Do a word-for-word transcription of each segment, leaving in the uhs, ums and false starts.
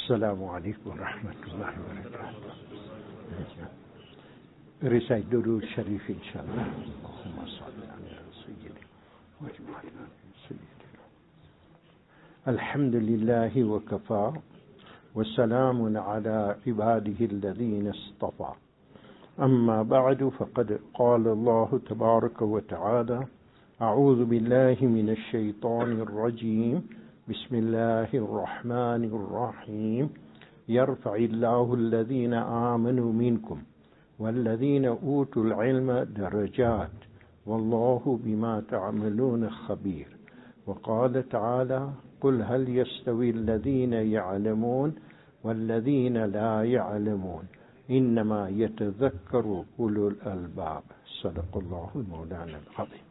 Assalamu alaikum wa rahmatullahi wa barakatuh. Recite Durood Sharif inshallah. Allahumma salli ala sayyidina wa ala sayyidina. Alhamdulillahi wa kafa wa salamun ala ibadihi alladhina istafa. Amma ba'du faqad qala Allah tabaraka wa ta'ala a'udhu billahi minash shaitanir rajim. بسم الله الرحمن الرحيم يرفع الله الذين آمنوا منكم والذين أوتوا العلم درجات والله بما تعملون خبير. وقال تعالى قل هل يستوي الذين يعلمون والذين لا يعلمون إنما يتذكر أولو الألباب. صدق الله المولانا العظيم.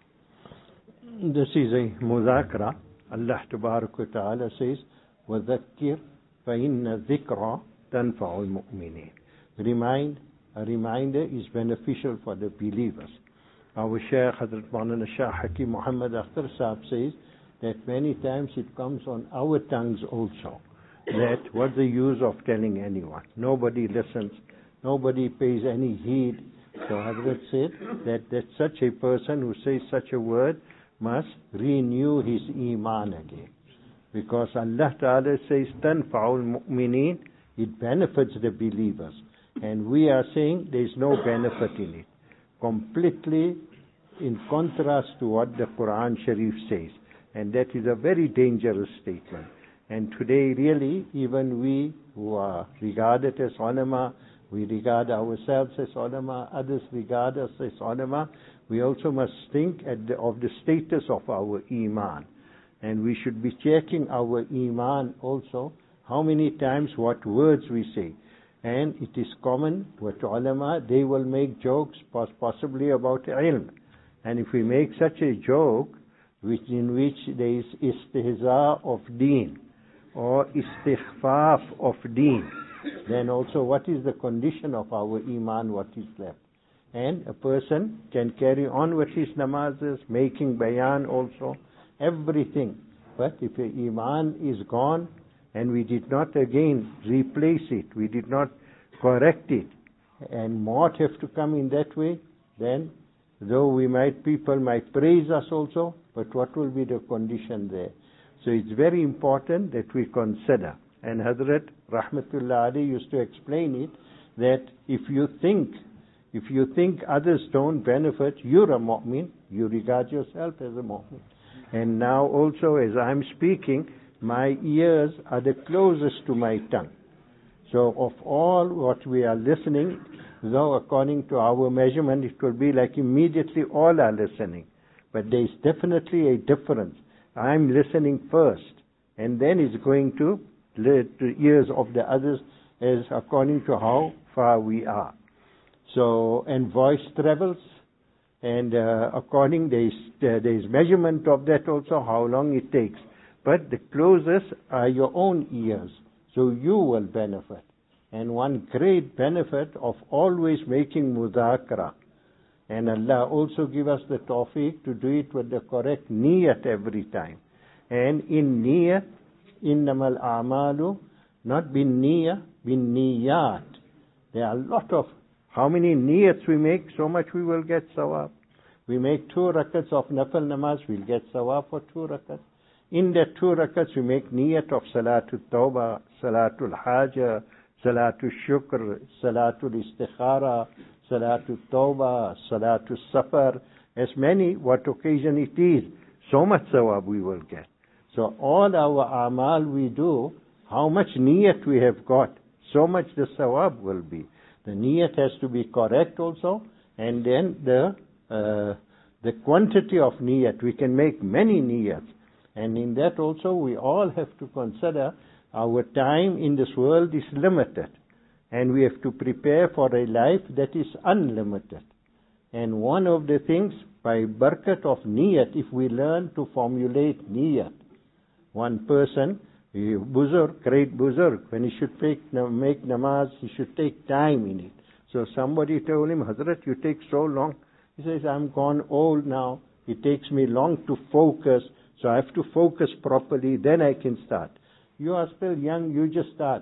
This is a mudhakara. Allah Tabarak wa Ta'ala says, وَذَكِّرْ فَإِنَّ الذِّكْرَ تَنْفَعُ الْمُؤْمِنِينَ. Remind, a reminder is beneficial for the believers. Our Shaykh Hazrat Maulana Shah Hakim Muhammad Akhtar Sahib says that many times it comes on our tongues also, that what's the use of telling anyone? Nobody listens, nobody pays any heed. So Hazrat said that, that such a person who says such a word must renew his iman again. Because Allah Ta'ala says, Tanfa'ul mu'mineen, it benefits the believers. And we are saying there is no benefit in it. Completely in contrast to what the Quran Sharif says. And that is a very dangerous statement. And today really, even we who are regarded as ulama, we regard ourselves as ulama, others regard us as ulama, we also must think at the, of the status of our iman. And we should be checking our iman also, how many times, what words we say. And it is common with ulama, they will make jokes possibly about ilm. And if we make such a joke, which in which there is istihza of deen, or istighfaf of deen, then also what is the condition of our iman, what is left? And a person can carry on with his namazes, making bayan also, everything. But if the iman is gone, and we did not again replace it, we did not correct it, and more have to come in that way, then though we might, people might praise us also, but what will be the condition there? So it's very important that we consider. And Hazrat Rahmatullah Ali used to explain it, that if you think If you think others don't benefit, you're a mu'min, you regard yourself as a mu'min. And now also as I'm speaking, my ears are the closest to my tongue. So of all what we are listening, though according to our measurement it will be like immediately all are listening. But there is definitely a difference. I'm listening first, and then it's going to the ears of the others as according to how far we are. So, and voice travels, and uh, according, there is, uh, there is measurement of that also, how long it takes. But the closest are your own ears, so you will benefit. And one great benefit of always making mudhakara, and Allah also give us the tawfiq to do it with the correct niyat every time. And in niyat, innamal a'malu, not bin niyah, bin niyat. There are a lot of how many niyats we make, so much we will get sawab. We make two rakats of nafal namaz, we'll get sawab for two rakats. In that two rakats, we make niyat of salatul tawbah, salatul haja, salatul shukr, salatul istikhara, salatul tawbah, salatul safar. As many, what occasion it is, so much sawab we will get. So all our amal we do, how much niyat we have got, so much the sawab will be. The niyat has to be correct also, and then the uh, the quantity of niyat. We can make many niyats, and in that also we all have to consider our time in this world is limited, and we have to prepare for a life that is unlimited. And one of the things, by barakat of niyat, if we learn to formulate niyat, one person, Buzurg, great Buzurg, when he should take, make namaz, he should take time in it. So somebody told him, Hazrat, you take so long. He says, I'm gone old now. It takes me long to focus, so I have to focus properly, then I can start. You are still young, you just start.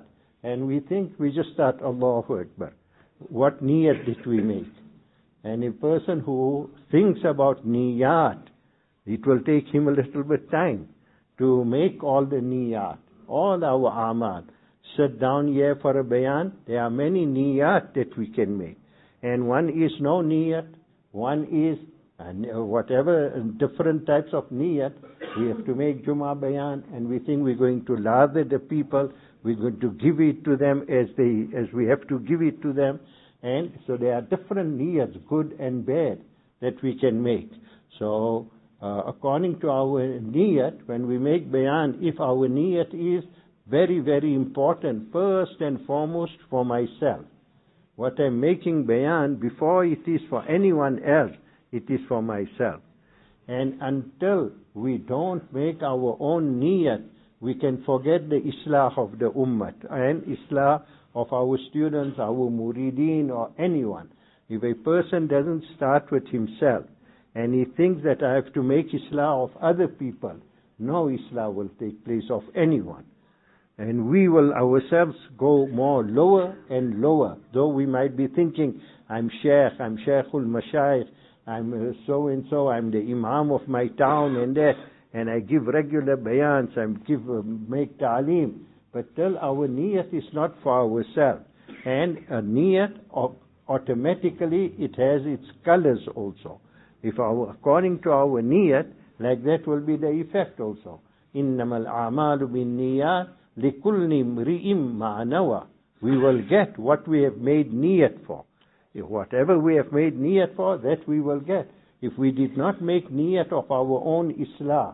and we think we just start Allahu Akbar. What niyat did we make? And a person who thinks about niyat, it will take him a little bit time to make all the niyat, all our amal. Sit down here for a bayan, there are many niyat that we can make. And one is no niyat, one is and whatever different types of niyat. We have to make Jummah bayan, and we think we're going to lather the people, we're going to give it to them as they as we have to give it to them. And so there are different niyats, good and bad, that we can make. So uh, according to our niyat, when we make bayan, if our niyat is very, very important, first and foremost for myself, what I'm making bayan, before it is for anyone else, it is for myself. And until we don't make our own niyat, we can forget the islah of the ummah and islah of our students, our murideen, or anyone. If a person doesn't start with himself and he thinks that I have to make islah of other people, no islah will take place of anyone. And we will ourselves go more lower and lower, though we might be thinking, I'm Shaykh, I'm Shaykhul Mashayikh, I'm so-and-so, I'm the Imam of my town and that, and I give regular bayans, I give, uh, make ta'aleem. But till our niyat is not for ourselves. And a niyat, automatically, it has its colors also. If our, according to our niyat, like that will be the effect also. إِنَّمَا الْأَعْمَالُ بِالنِّيَّاتِ لِكُلِّ امْرِئٍ مَا نَوَى. We will get what we have made niyat for. If whatever we have made niyat for, that we will get. If we did not make niyat of our own islah,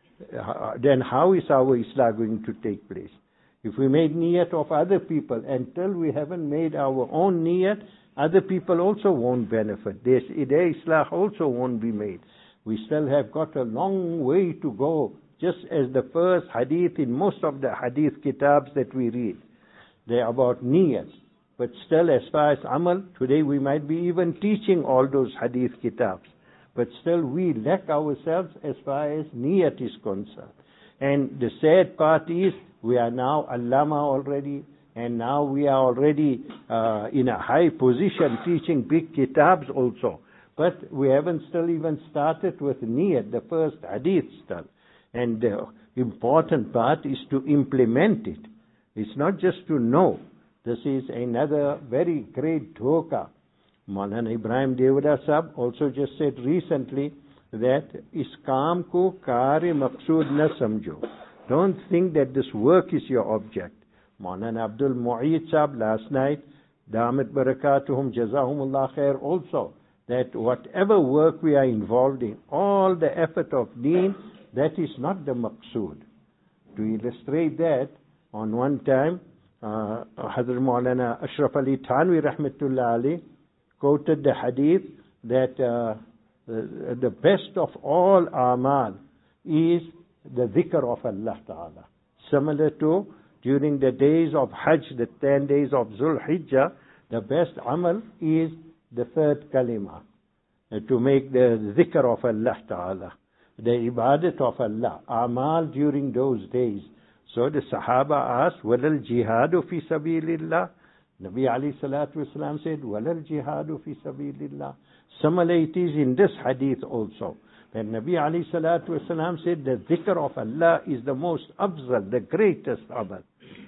then how is our islah going to take place? If we made niyat of other people, until we haven't made our own niyat, other people also won't benefit. Their, their islah also won't be made. We still have got a long way to go, just as the first hadith in most of the hadith kitabs that we read. They're about niyat. But still, as far as amal, today we might be even teaching all those hadith kitabs. But still we lack ourselves as far as niyat is concerned. And the sad part is, we are now allama already, and now we are already uh, in a high position teaching big kitabs also. But we haven't still even started with niyat, the first hadith still. And the important part is to implement it. It's not just to know. This is another very great dhoka. Maulana Ibrahim Devada Sahab also just said recently that is kaam ko kaare maqsood na samjho. Don't think that this work is your object. Maulana Abdul Mu'eed Sahab last night, Damat Barakatuhum Jazahumullah Khair also, that whatever work we are involved in, all the effort of deen, that is not the maqsood. To illustrate that, on one time, uh, Hazrat Maulana Ashraf Ali Thanwi Rahmatullah Ali quoted the hadith that uh, the, the best of all amal is the dhikr of Allah Ta'ala. Similar to during the days of Hajj, the ten days of Zul Hijjah, the best amal is the third kalima, uh, to make the dhikr of Allah Ta'ala, the ibadat of Allah, amal during those days. So the Sahaba asked, وَلَا الْجِهَادُ فِي سَبِيلِ اللَّهِ? Nabi alayhi salatu wasalam said, وَلَا الْجِهَادُ فِي سَبِيلِ اللَّهِ. Similarly it is in this hadith also. When Nabi alayhi salatu wasalam said, the dhikr of Allah is the most afzal, the greatest amal.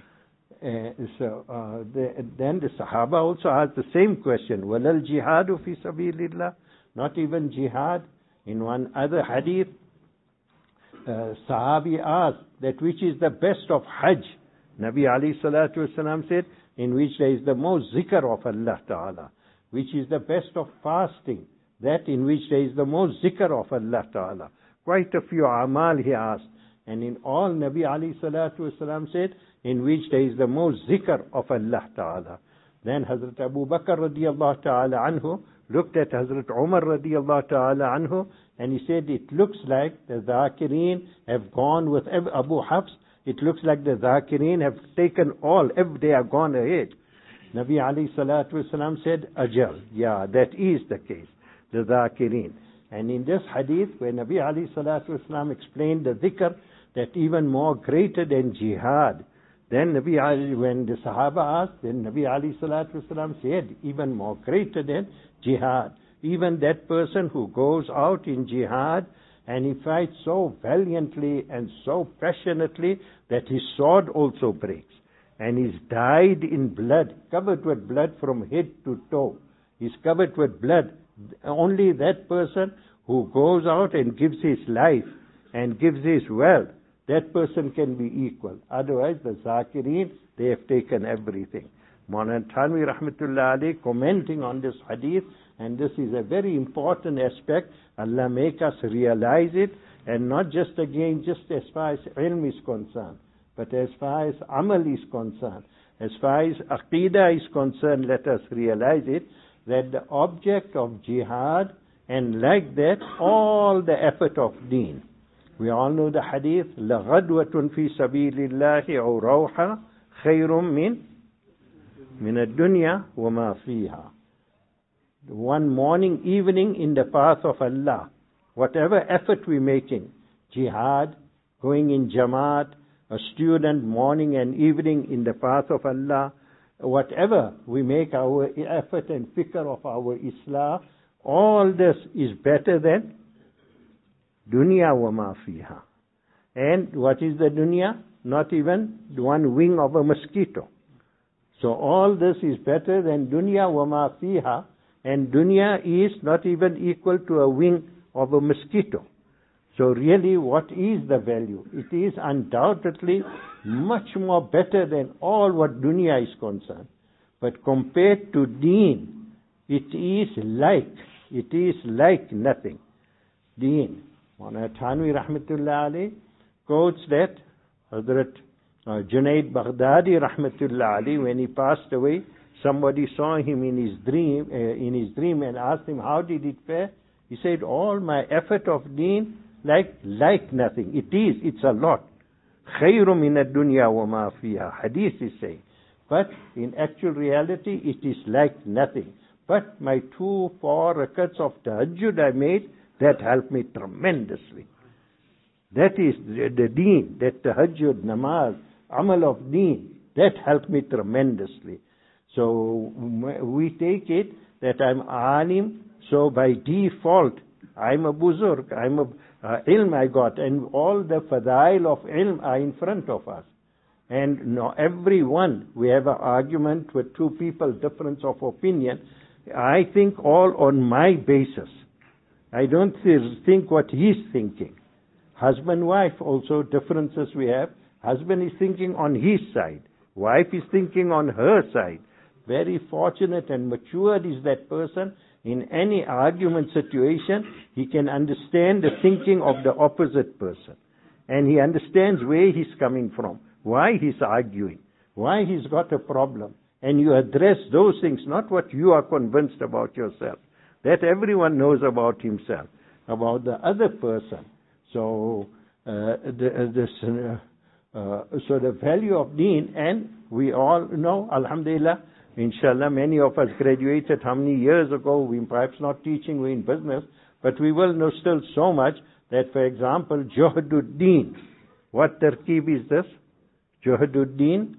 Uh, so uh, the, then the Sahaba also asked the same question, وَلَا الْجِهَادُ فِي سَبِيلِ اللَّهِ? Not even jihad. In one other hadith, Uh, Sahabi asked that which is the best of Hajj. Nabi alayhi salatu wasalam said, in which there is the most zikr of Allah Ta'ala. Which is the best of fasting, that in which there is the most zikr of Allah Ta'ala. Quite a few amal he asked. And in all, Nabi alayhi salatu wasalam said, in which there is the most zikr of Allah Ta'ala. Then Hazrat Abu Bakr radiyallahu ta'ala anhu looked at Hazrat Umar radiyallahu ta'ala anhu, and he said, it looks like the Zakireen have gone with Abu Hafs. It looks like the Zakireen have taken all, they have gone ahead. Nabi alayhi salatu wasalam said, Ajal, yeah, that is the case, the Zakireen. And in this hadith, where Nabi alayhi salatu wasalam explained the dhikr, that even more greater than jihad, Then Nabi Ali, when the Sahaba asked, then Nabi Ali Salatu Wasalam said, even more greater than jihad. Even that person who goes out in jihad and he fights so valiantly and so passionately that his sword also breaks. And he's dyed in blood, covered with blood from head to toe. He's covered with blood. Only that person who goes out and gives his life and gives his wealth, that person can be equal. Otherwise, the Zakirin, they have taken everything. Maulana Thanvi Rahmatullah alayhi commenting on this hadith, and this is a very important aspect. Allah make us realize it, and not just again, just as far as ilm is concerned, but as far as amal is concerned, as far as aqidah is concerned, let us realize it, that the object of jihad, and like that, all the effort of deen. We all know the hadith, لَغَدْوَةٌ فِي سَبِيلِ اللَّهِ أَوْ رَوْحًا خَيْرٌ مِّن مِّنَ الدُّنْيَا وَمَا فِيهَا. One morning, evening in the path of Allah, whatever effort we're making, jihad, going in jamaat, a student morning and evening in the path of Allah, whatever we make our effort and fikr of our Islah, all this is better than dunya wa ma fiha. And what is the dunya? Not even one wing of a mosquito. So all this is better than dunya wa ma fiha, and dunya is not even equal to a wing of a mosquito. So really, what is the value? It is undoubtedly much more better than all what dunya is concerned. But compared to deen, it is like, it is like nothing. Deen. Maulana Thanvi Rahmatullah alayhi quotes that Hazrat uh, Junaid Baghdadi Rahmatullah alayhi, when he passed away, somebody saw him in his dream, uh, in his dream and asked him, how did it fare? He said, all my effort of deen, like like nothing. It is, it's a lot. خَيْرٌ مِنَ الدُّنْيَا وَمَا فِيهَا. Hadith is saying. But in actual reality, it is like nothing. But my two, four rakats of tahajjud I made, that helped me tremendously. That is the, the deen, that tahajjud, namaz, amal of deen, that helped me tremendously. So we take it that I'm alim, so by default, I'm a buzurg, I'm a uh, ilm I got, and all the fadail of ilm are in front of us. And no, everyone, we have an argument with two people, difference of opinion. I think all on my basis. I don't think what he's thinking. Husband, wife, also differences we have. Husband is thinking on his side. Wife is thinking on her side. Very fortunate and matured is that person. In any argument situation, he can understand the thinking of the opposite person. And he understands where he's coming from, why he's arguing, why he's got a problem. And you address those things, not what you are convinced about yourself. That everyone knows about himself, about the other person. So, uh, the, this, uh, uh, so the value of deen, and we all know, alhamdulillah, inshallah, many of us graduated how many years ago? We perhaps not teaching, we're in business, but we will know still so much that, for example, Juhduddin. What tarkib is this? Juhduddin,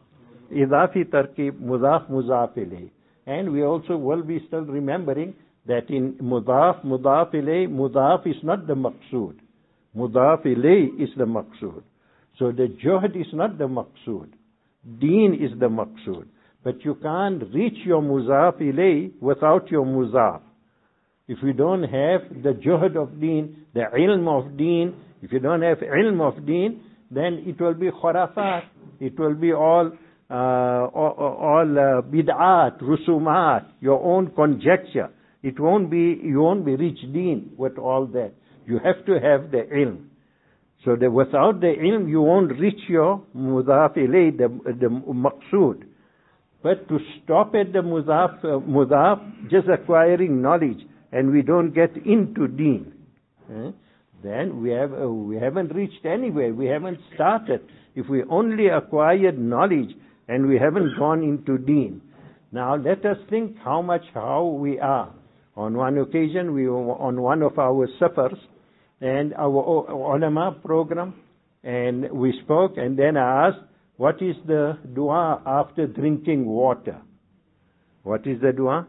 Idafi tarkib, Mudaf, Mudaf ilayh. And we also will be still remembering that in Mudaf, Mudaf ilayh, Mudaf is not the maqsood. Mudaf ilayh is the maqsood. So the Juhd is not the maqsood. Deen is the maqsood. But you can't reach your muzaf ilay without your muzaf. If you don't have the juhd of deen, the ilm of deen, if you don't have ilm of deen, then it will be khurafat. It will be all uh, all, all uh, bid'at, rusumat, your own conjecture. It won't be, you won't be rich deen with all that. You have to have the ilm. So that without the ilm, you won't reach your muzaf ilay, the, the maqsood. But to stop at the mudaf, uh, mudaf, just acquiring knowledge, and we don't get into deen, eh? then we have uh, we haven't reached anywhere. We haven't started. If we only acquired knowledge and we haven't gone into deen. Now let us think how much how we are. On one occasion, we were on one of our safars, and our ulama program, and we spoke, and then I asked, what is the dua after drinking water? What is the dua?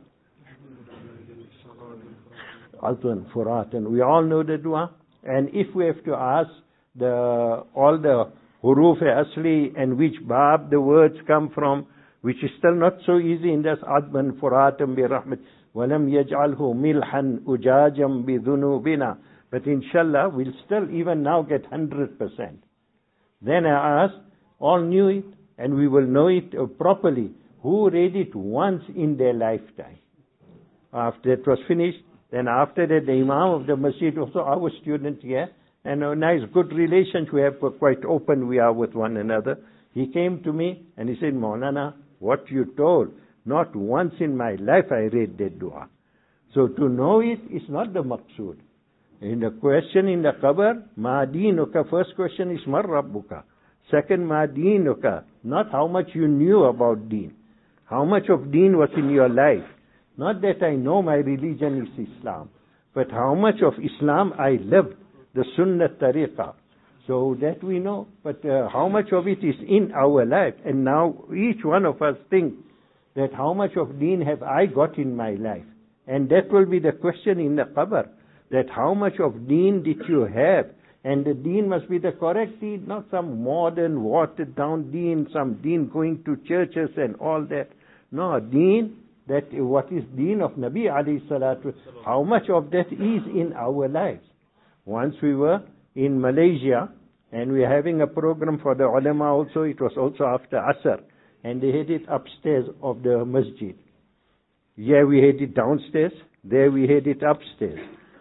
Azwan, Furatan. We all know the dua. And if we have to ask the all the huruf asli and which bab the words come from, which is still not so easy in this Adban Furatan bi rahmat walam yaj'alhu milhan ujajam bi dhunubina. But inshallah we'll still even now get one hundred percent. Then I asked, all knew it and we will know it properly. Who read it once in their lifetime? After it was finished, then after that the Imam of the Masjid, also our student here, and a nice good relations we have, quite open we are with one another. He came to me and he said, Maulana, what you told, not once in my life I read that dua. So to know it is not the maqsood. In the question in the qabr, ma dinuka, first question is mar rabbuka. Second, ma dinuka, not how much you knew about deen. How much of deen was in your life. Not that I know my religion is Islam, but how much of Islam I lived, the Sunnah Tariqah. So that we know, but uh, how much of it is in our life. And now each one of us think that how much of deen have I got in my life. And that will be the question in the qabr, that how much of deen did you have. And the deen must be the correct deen, not some modern, watered down deen, some deen going to churches and all that. No, deen, that what is deen of Nabi alayhi salatu, how much of that is in our lives. Once we were in Malaysia, and we were having a program for the ulama also, it was also after Asr, and they had it upstairs of the masjid. Here we had it downstairs, there we had it upstairs.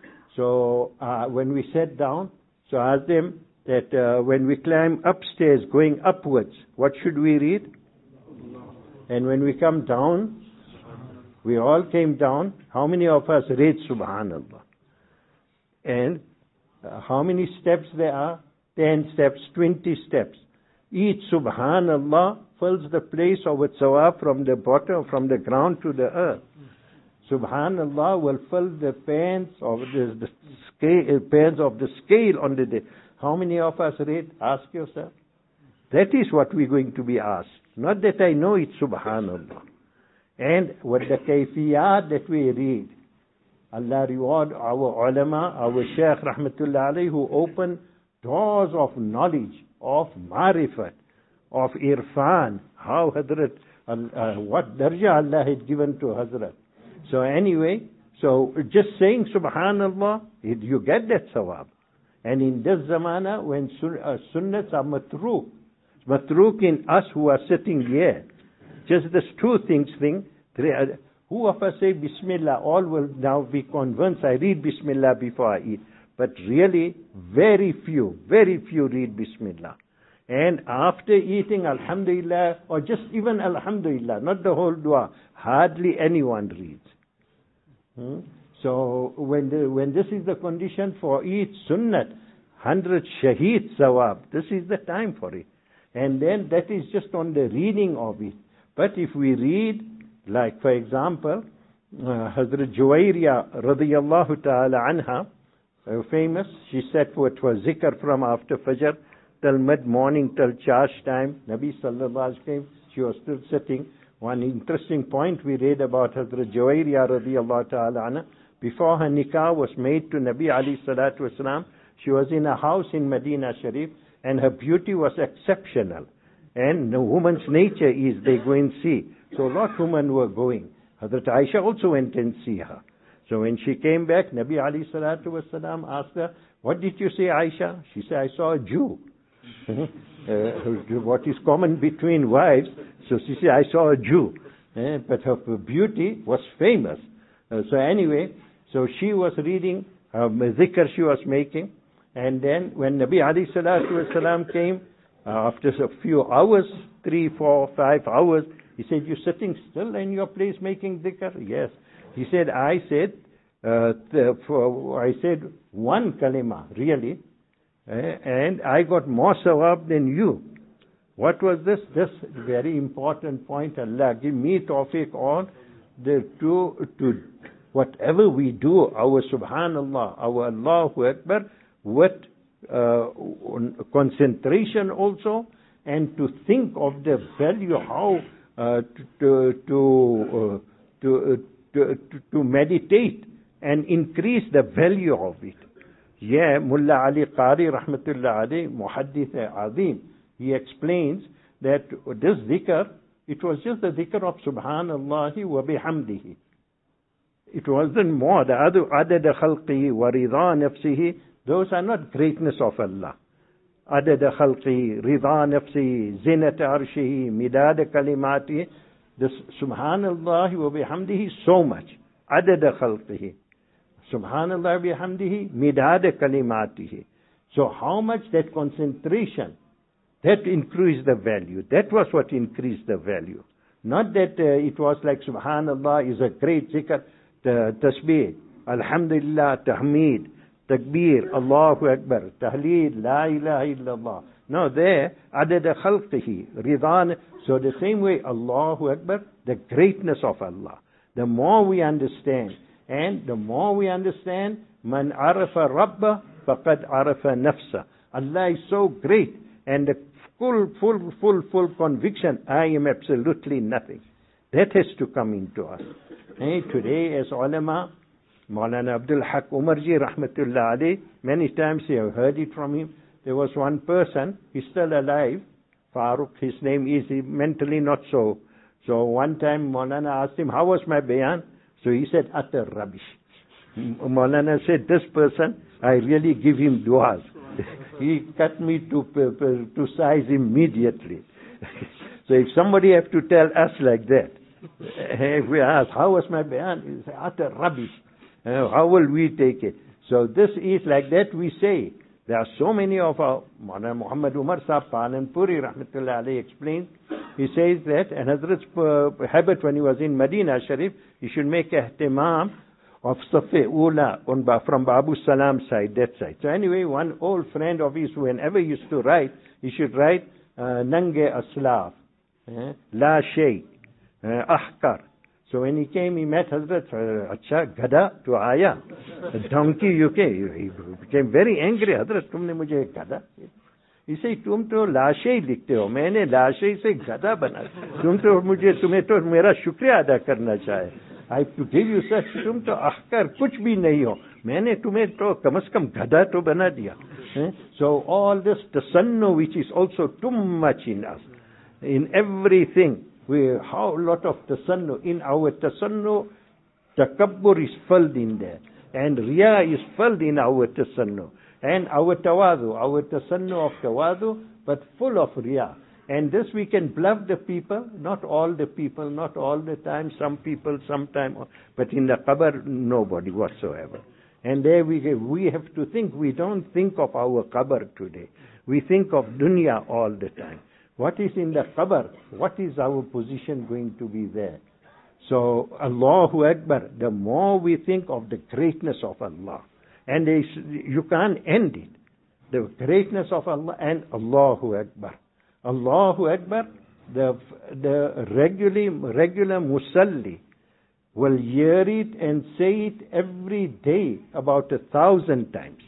So uh, when we sat down, so I asked them that uh, when we climb upstairs, going upwards, what should we read? And when we come down, we all came down. How many of us read Subhanallah? And uh, how many steps there are? Ten steps, twenty steps. Each Subhanallah fills the place of a sawab from the bottom, from the ground to the earth. Subhanallah will fill the pans of the, the scale, pans of the scale on the day. How many of us read? Ask yourself. That is what we're going to be asked. Not that I know it, Subhanallah. And what the kayfiyat that we read. Allah reward our ulama, our Shaykh Rahmatullah alayhi, who open doors of knowledge, of marifat, of irfan. How Hazrat, uh, what darja Allah had given to Hazrat. So anyway, so just saying Subhanallah, it, you get that sawab. And in this zamana, when sun, uh, sunnats are matruk, matruk in us who are sitting here, just this two things thing, three, uh, who of us say Bismillah, all will now be convinced, I read Bismillah before I eat. But really, very few, very few read Bismillah. And after eating, Alhamdulillah, or just even Alhamdulillah, not the whole dua, hardly anyone reads. Hmm? So when the, when this is the condition for each sunnat, hundred shaheed sawab, this is the time for it. And then that is just on the reading of it. But if we read, like for example, uh, Hazrat Juwayriya radiyallahu ta'ala anha, uh, famous, she said what was zikr from after Fajr till mid-morning, till charge time, Nabi sallallahu alaihi wasallam, she was still sitting. One interesting point we read about Hazrat Juwayriya radiyallahu ta'ala anha, before her nikah was made to Nabi alayhi salatu wasalam, she was in a house in Medina Sharif, and her beauty was exceptional. And the woman's nature is they go and see. So a lot of women were going. Hazrat Aisha also went and see her. So when she came back, Nabi alayhi salatu wasalam asked her, what did you say, Aisha? She said, I saw a Jew. uh, what is common between wives. So she said, I saw a Jew. Uh, but her beauty was famous. Uh, so anyway, so she was reading um, zikr she was making. And then when Nabi alayhi salatu wasalam came, uh, after a few hours, three, four, five hours, he said, you're sitting still in your place making dhikr? Yes. He said, I said, uh, the, for, I said one kalima, really, uh, and I got more sawab than you. What was this? This very important point. Allah give me tawfiq on the to, to whatever we do, our subhanallah, our Allahu Akbar, with uh, concentration also, and to think of the value, how uh, to to uh, to, uh, to, to to meditate and increase the value of it. Yeah, Mullah Ali Qari rahmatullah alayhi, muhaddith azim, he explains that this dhikr, it was just the dhikr of subhanallahi wa bihamdihi. It wasn't more. The other adad khalqihi wa ridha nafsihi, those are not greatness of Allah. Adad khalqihi, ridha nafsihi, zinat arshihi, midad kalimatihi. This subhanallahi wa bihamdihi, so much. Adad khalqihi. Subhanallah bihamdihi, midad kalimatihi. So how much that concentration, that increased the value. That was what increased the value. Not that uh, it was like subhanallah is a great zikr, tasbih, alhamdulillah, tahmeed, takbir, Allahu Akbar, tahleel, la ilaha illallah. No, there, adad khalqihi, ridhan. So the same way, Allahu Akbar, the greatness of Allah. The more we understand, and the more we understand, man arafa rabba, faqad arafa nafsa. Allah is so great, and the full, full, full, full conviction, I am absolutely nothing. That has to come into us. And today, as ulama, Maulana Abdul Haq Umarji rahmatullah alayhi, many times you have heard it from him. There was one person, he's still alive, Farooq, his name is, he mentally not so. So one time Maulana asked him, how was my bayan? So he said, utter rubbish. Maulana said, this person, I really give him du'as. He cut me to, to size immediately. So if somebody have to tell us like that, if we ask, how was my bayan? He say, utter rubbish. Uh, how will we take it? So this is like that we say. There are so many of our, Muhammad Umar Sahib Palanpuri rahmatullah alayhi explains, he says that, and Hazrat's uh, habit when he was in Medina Sharif, he should make ihtimam of Safi Ula on, from Babu Salam side, that side. So anyway, one old friend of his, whenever he used to write, he should write, Nange Aslaf, uh, La Shay, uh, Ahkar. So when he came, he met Hazrat, Acha Gada to Aya, a donkey you came. He became very angry. Hazrat, tumne mujhe Gada. He said, tum to lashe likhte ho. Maine lashe se Gada bana. Tum to mujhe, tumhe to mera shukriya ada karna chahe. I have to give you such, tum to ahkar kuch bhi nahi ho. Maine tumhe to kam se kam Gada to bana diya. Eh? So all this tasannu, which is also too much in us, in everything. We how lot of tasannu. In our tasannu, takabbur is filled in there. And riya is filled in our tasannu. And our tawadu, our tasannu of tawadu, but full of riya. And this we can bluff the people, not all the people, not all the time, some people, sometime, but in the qabr, nobody whatsoever. And there we, we have to think, we don't think of our qabr today. We think of dunya all the time. What is in the qabr? What is our position going to be there? So, Allahu Akbar, the more we think of the greatness of Allah, and you can't end it, the greatness of Allah and Allahu Akbar. Allahu Akbar, the, the regular, regular musalli will hear it and say it every day about a thousand times.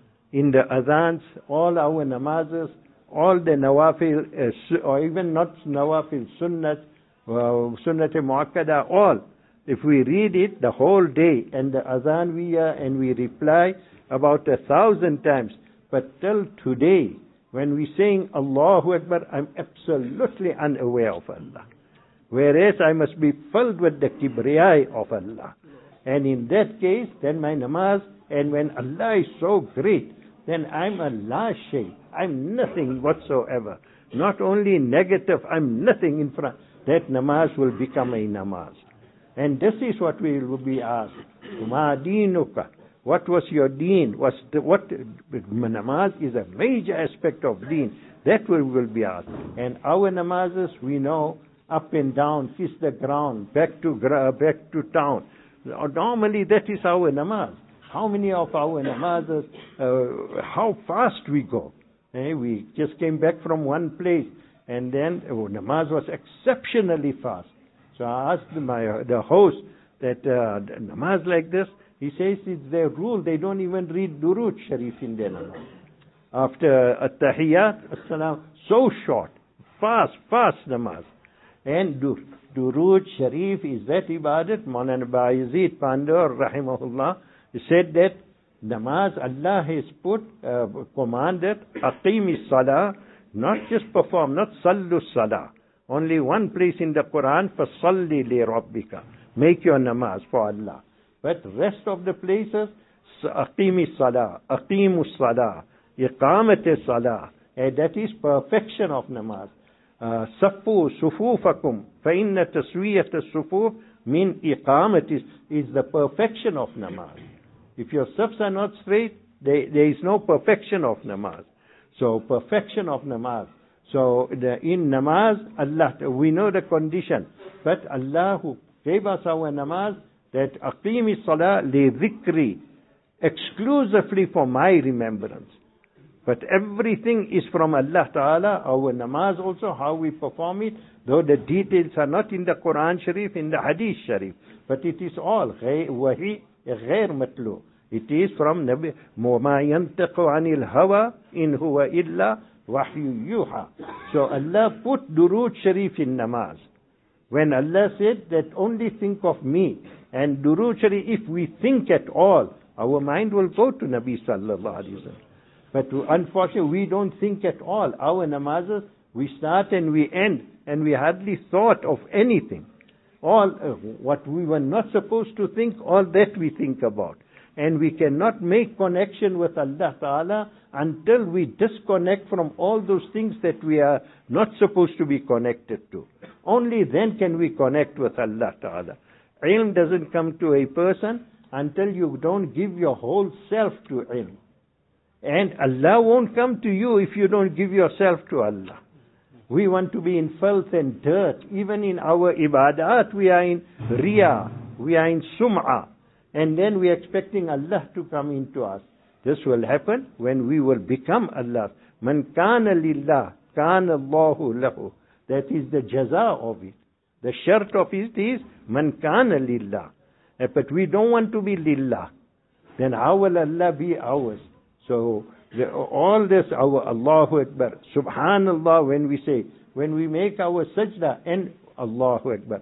In the adhans, all our namazes, all the nawafil, uh, or even not nawafil, sunnat, uh, sunnat muakkada, all. If we read it the whole day, and the adhan we hear and we reply about a thousand times, but till today, when we saying Allahu Akbar, I'm absolutely unaware of Allah. Whereas I must be filled with the kibriyai of Allah. And in that case, then my namaz, and when Allah is so great, then I'm a la shay. I'm nothing whatsoever. Not only negative, I'm nothing in front. That namaz will become a namaz. And this is what we will be asked. Ma dinuka. What was your deen? Was the, what namaz is a major aspect of deen. That we will be asked. And our namazes, we know, up and down, kiss the ground, back to back to town. Normally that is our namaz. How many of our namazes, uh, how fast we go. Eh, we just came back from one place, and then oh, namaz was exceptionally fast. So I asked my, the host that uh, namaz like this, he says it's their rule, they don't even read Durud Sharif in their namaz. After at-tahiyyat, as-salam, so short. fast, fast namaz. And dur, Durood Sharif is that ibadat. Maulana Bayezid Pandur, rahimahullah, said that namaz, Allah has put, uh, commanded, aqimi salah, not just perform, not sallu salah. Only one place in the Quran, fasalli li rabbika. Make your namaz for Allah. But rest of the places, aqimi salah, aqimu salah, iqamati salah. And that is perfection of namaz. Saffu sufufakum fa inna taswiyat as-sufuf min iqamat is, is the perfection of namaz. If your safs are not straight, there, there is no perfection of namaz. So perfection of namaz. So the, in namaz, Allah, we know the condition, but Allah who gave us our namaz, that aqimi salah li dhikri, exclusively for my remembrance. But everything is from Allah Ta'ala. Our namaz also, how we perform it, though the details are not in the Quran Sharif, in the Hadith Sharif. But it is all wahi ghair matlu. It is from Nabi, وَمَا يَنْتَقُ عَنِ الْهَوَى إِنْ هُوَ إِلَّا وَحْيُ يُوحَى. So Allah put Durood Sharif in namaz. When Allah said that only think of me, and Durood Sharif, if we think at all, our mind will go to Nabi Sallallahu Alaihi Wasallam. But unfortunately, we don't think at all. Our namazes, we start and we end, and we hardly thought of anything. All uh, what we were not supposed to think, all that we think about. And we cannot make connection with Allah Ta'ala until we disconnect from all those things that we are not supposed to be connected to. Only then can we connect with Allah Ta'ala. Ilm doesn't come to a person until you don't give your whole self to ilm. And Allah won't come to you if you don't give yourself to Allah. We want to be in filth and dirt. Even in our ibadat, we are in riya, we are in sum'ah. And then we are expecting Allah to come into us. This will happen when we will become Allah. Man kana lillah, kana Allahu lahu. That is the jaza of it. The shart of it is, man kana lillah. But we don't want to be lillah. Then how will Allah be ours? So, the, all this, our Allahu Akbar, Subhanallah, when we say, when we make our sajda, and Allahu Akbar,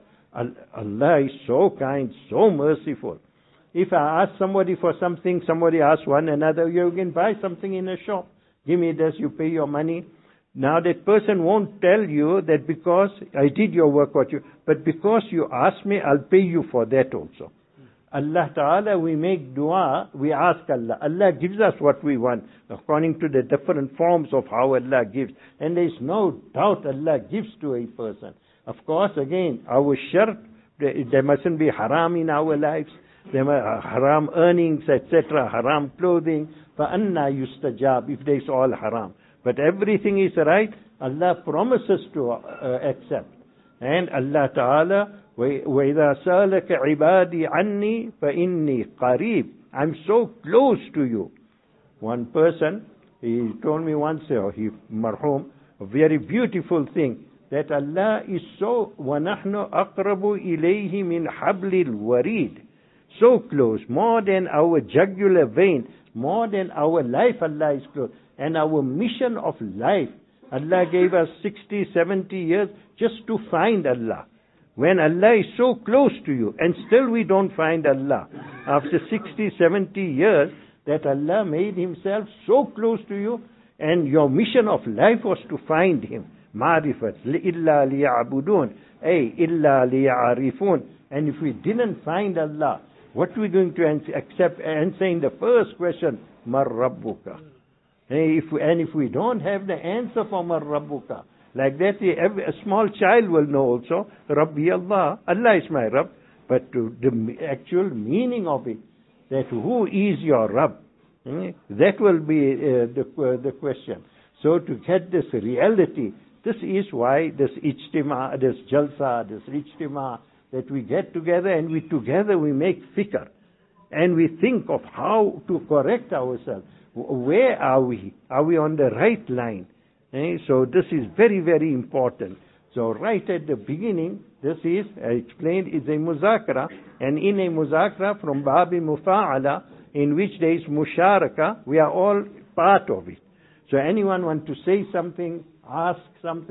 Allah is so kind, so merciful. If I ask somebody for something, somebody asks one another, you can buy something in a shop. Give me this, you pay your money. Now that person won't tell you that because I did your work, what you, but because you asked me, I'll pay you for that also. Allah Ta'ala, we make dua, we ask Allah. Allah gives us what we want, according to the different forms of how Allah gives. And there is no doubt Allah gives to a person. Of course, again, our shart, there mustn't be haram in our lives. There are haram earnings, et cetera, haram clothing. فَأَنَّا يُسْتَجَابُ, if there is all haram. But everything is right, Allah promises to uh, accept. And Allah Ta'ala, وَإِذَا سَأَلَكَ عِبَادِي عَنِّي فَإِنِّي قَرِيبٌ, I'm so close to you. One person, he told me once, or he marhum, a very beautiful thing, that Allah is so, وَنَحْنُ أَقْرَبُ إِلَيْهِ مِنْ حَبْلِ الْوَرِيدِ, so close, more than our jugular vein, more than our life, Allah is close. And our mission of life, Allah gave us sixty, seventy years just to find Allah. When Allah is so close to you, and still we don't find Allah, after sixty, seventy years, that Allah made Himself so close to you, and your mission of life was to find Him. Ma'rifat, illa liya'budun, ay, illa liya'arifun. And if we didn't find Allah, what are we going to accept? Answering the first question, Mar Rabbuka. And if, we, and if we don't have the answer for Mar Rabbuka, like that, every, a small child will know also, Rabbi Allah, Allah is my Rabb. But to the actual meaning of it, that who is your Rabb? Hmm? That will be uh, the, uh, the question. So to get this reality, this is why this ijtima, this jalsa, this ijtima, that we get together and we together we make fikr. And we think of how to correct ourselves. Where are we? Are we on the right line? Eh? So this is very, very important. So right at the beginning, this is, I explained, is a muzakara. And in a muzakara from Babi Mufa'ala, in which there is musharaka, we are all part of it. So anyone want to say something, ask something,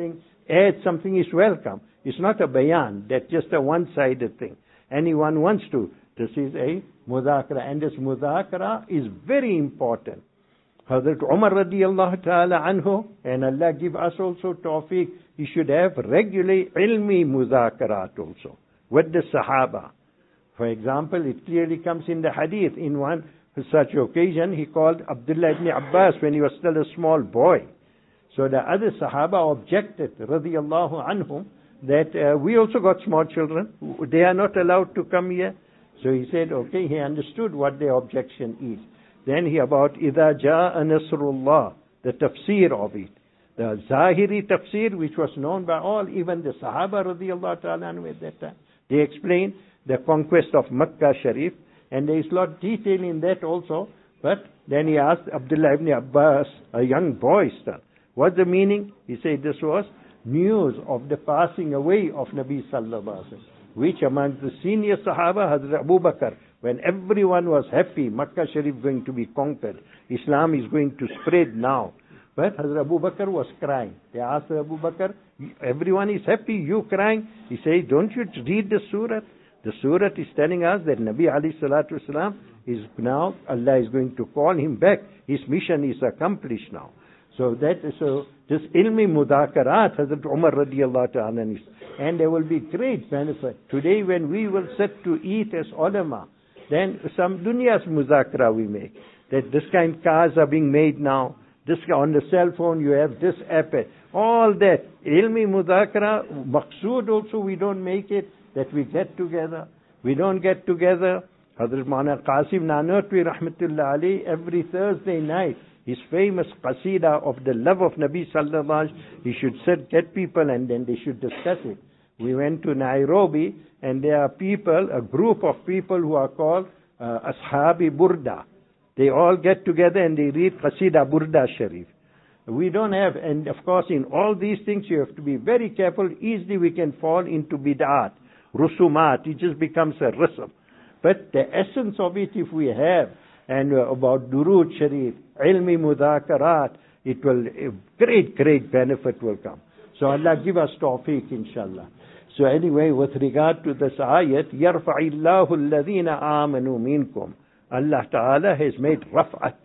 add something is welcome. It's not a bayan, that's just a one-sided thing. Anyone wants to. This is a mudhakara, and this mudhakara is very important. Hazrat Umar radiallahu ta'ala anhu, and Allah give us also tawfiq, he should have regular ilmi mudhakarat also with the Sahaba. For example, it clearly comes in the hadith. In one such occasion, he called Abdullah ibn Abbas when he was still a small boy. So the other Sahaba objected, radiallahu anhum, that uh, we also got small children. They are not allowed to come here. So he said, okay, he understood what their objection is. Then he about إِذَا جَاءَ نَصْرُ اللَّهِ, the tafsir of it. The Zahiri tafsir, which was known by all, even the Sahaba radiallahu ta'ala anhu at that time. They explain the conquest of Makkah Sharif, and there is a lot of detail in that also. But then he asked Abdullah ibn Abbas, a young boy still, what's the meaning? He said this was news of the passing away of Nabi sallallahu alaihi wasallam. Which among the senior Sahaba, Hazrat Abu Bakr, when everyone was happy, Makkah Sharif going to be conquered, Islam is going to spread now. But Hazrat Abu Bakr was crying. They asked Abu Bakr, everyone is happy, you crying? He said, don't you read the surah? The surah is telling us that Nabi alayhi salatu wasalam is now, Allah is going to call him back. His mission is accomplished now. So that so this ilmi mudhakarat, Hazrat Umar radiallahu ta'ala, and there will be great benefit. Today when we will sit to eat as ulama, then some dunya's mudhakara we make. That this kind of cars are being made now. This on the cell phone you have this app. All that. Ilmi mudhakara, maqsood also we don't make it, that we get together. We don't get together. Hazrat Maulana Qasim Nanotwi rahmatullah alayhi, every Thursday night, his famous qasida of the love of Nabi sallallahu alaihi wasallam, he should sit, get people, and then they should discuss it. We went to Nairobi, and there are people, a group of people who are called uh, Ashabi Burda. They all get together and they read Qasida Burda Sharif. We don't have, and of course in all these things you have to be very careful. Easily we can fall into bid'at, rusumat. It just becomes a rism. But the essence of it, if we have, and uh, about Durood Sharif, ilmi mudhakarat, it will, uh, great, great benefit will come. So Allah give us tawfiq, inshallah. So anyway, with regard to this ayat, يَرْفَعِ اللَّهُ الَّذِينَ آمَنُوا مِنْكُمْ, Allah Ta'ala has made raf'at,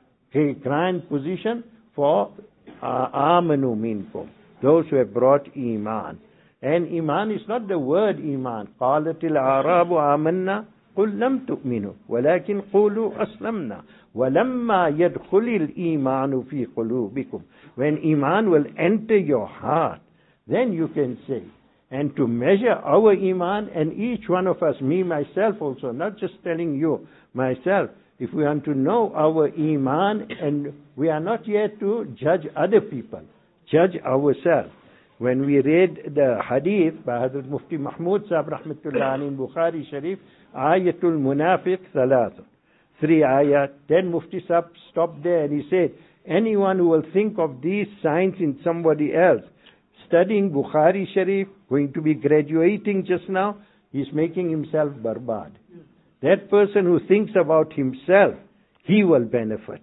a grand position for uh, آمَنُوا مِنْكُمْ, those who have brought iman. And iman is not the word iman. قَالَتِ الْأَعْرَابُ آمَنَّا قُلْ لَمْ تُؤْمِنُوا وَلَكِنْ قُولُوا أَسْلَمْنَا وَلَمَّا يَدْخُلِ الْإِيمَانُ فِي قُلُوبِكُمْ. When iman will enter your heart, then you can say. And to measure our iman, and each one of us, me, myself also, not just telling you, myself, if we want to know our iman, and we are not yet to judge other people, judge ourselves. When we read the hadith by Hazrat Mufti Mahmud Sahib Rahmatullah in Bukhari Sharif, Ayatul Munafiq Thalatha, three ayat, then Mufti Sahib stopped there and he said, anyone who will think of these signs in somebody else, studying Bukhari Sharif, going to be graduating just now, he's making himself barbad. That person who thinks about himself, he will benefit.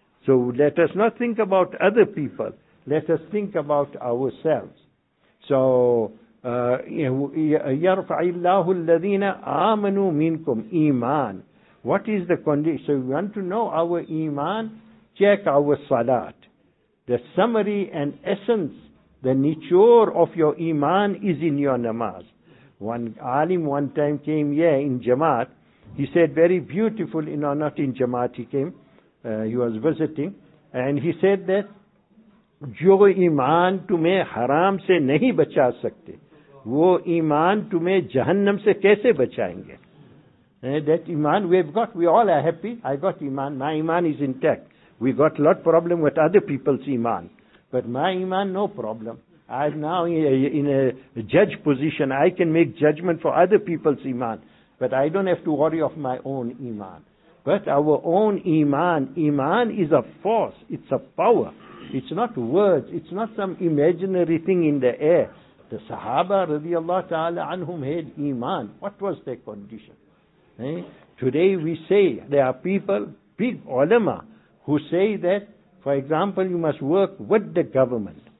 So let us not think about other people. Let us think about ourselves. So, يَرْفَعِ اللَّهُ الَّذِينَ آمَنُوا مِنْكُمْ Iman. What is the condition? So we want to know our Iman, check our Salat. The summary and essence, the nichur of your Iman is in your namaz. One alim one time came here in Jamaat. He said very beautiful, you know, not in Jamaat he came, uh, he was visiting, and he said that, जो ईमान तुम्हें हराम से नहीं बचा सकते, वो ईमान तुम्हें जहन्नम से कैसे बचाएंगे? That iman we have got, we all are happy. I got iman, my iman is intact. We got a lot problem with other people's iman, but my iman no problem. I'm now in a judge position. I can make judgment for other people's iman, but I don't have to worry of my own iman. But our own iman, iman is a force, it's a power. It's not words, it's not some imaginary thing in the air. The Sahaba radiallahu ta'ala anhum had iman. What was their condition? Eh? Today we say there are people, big ulama, who say that, for example, you must work with the government.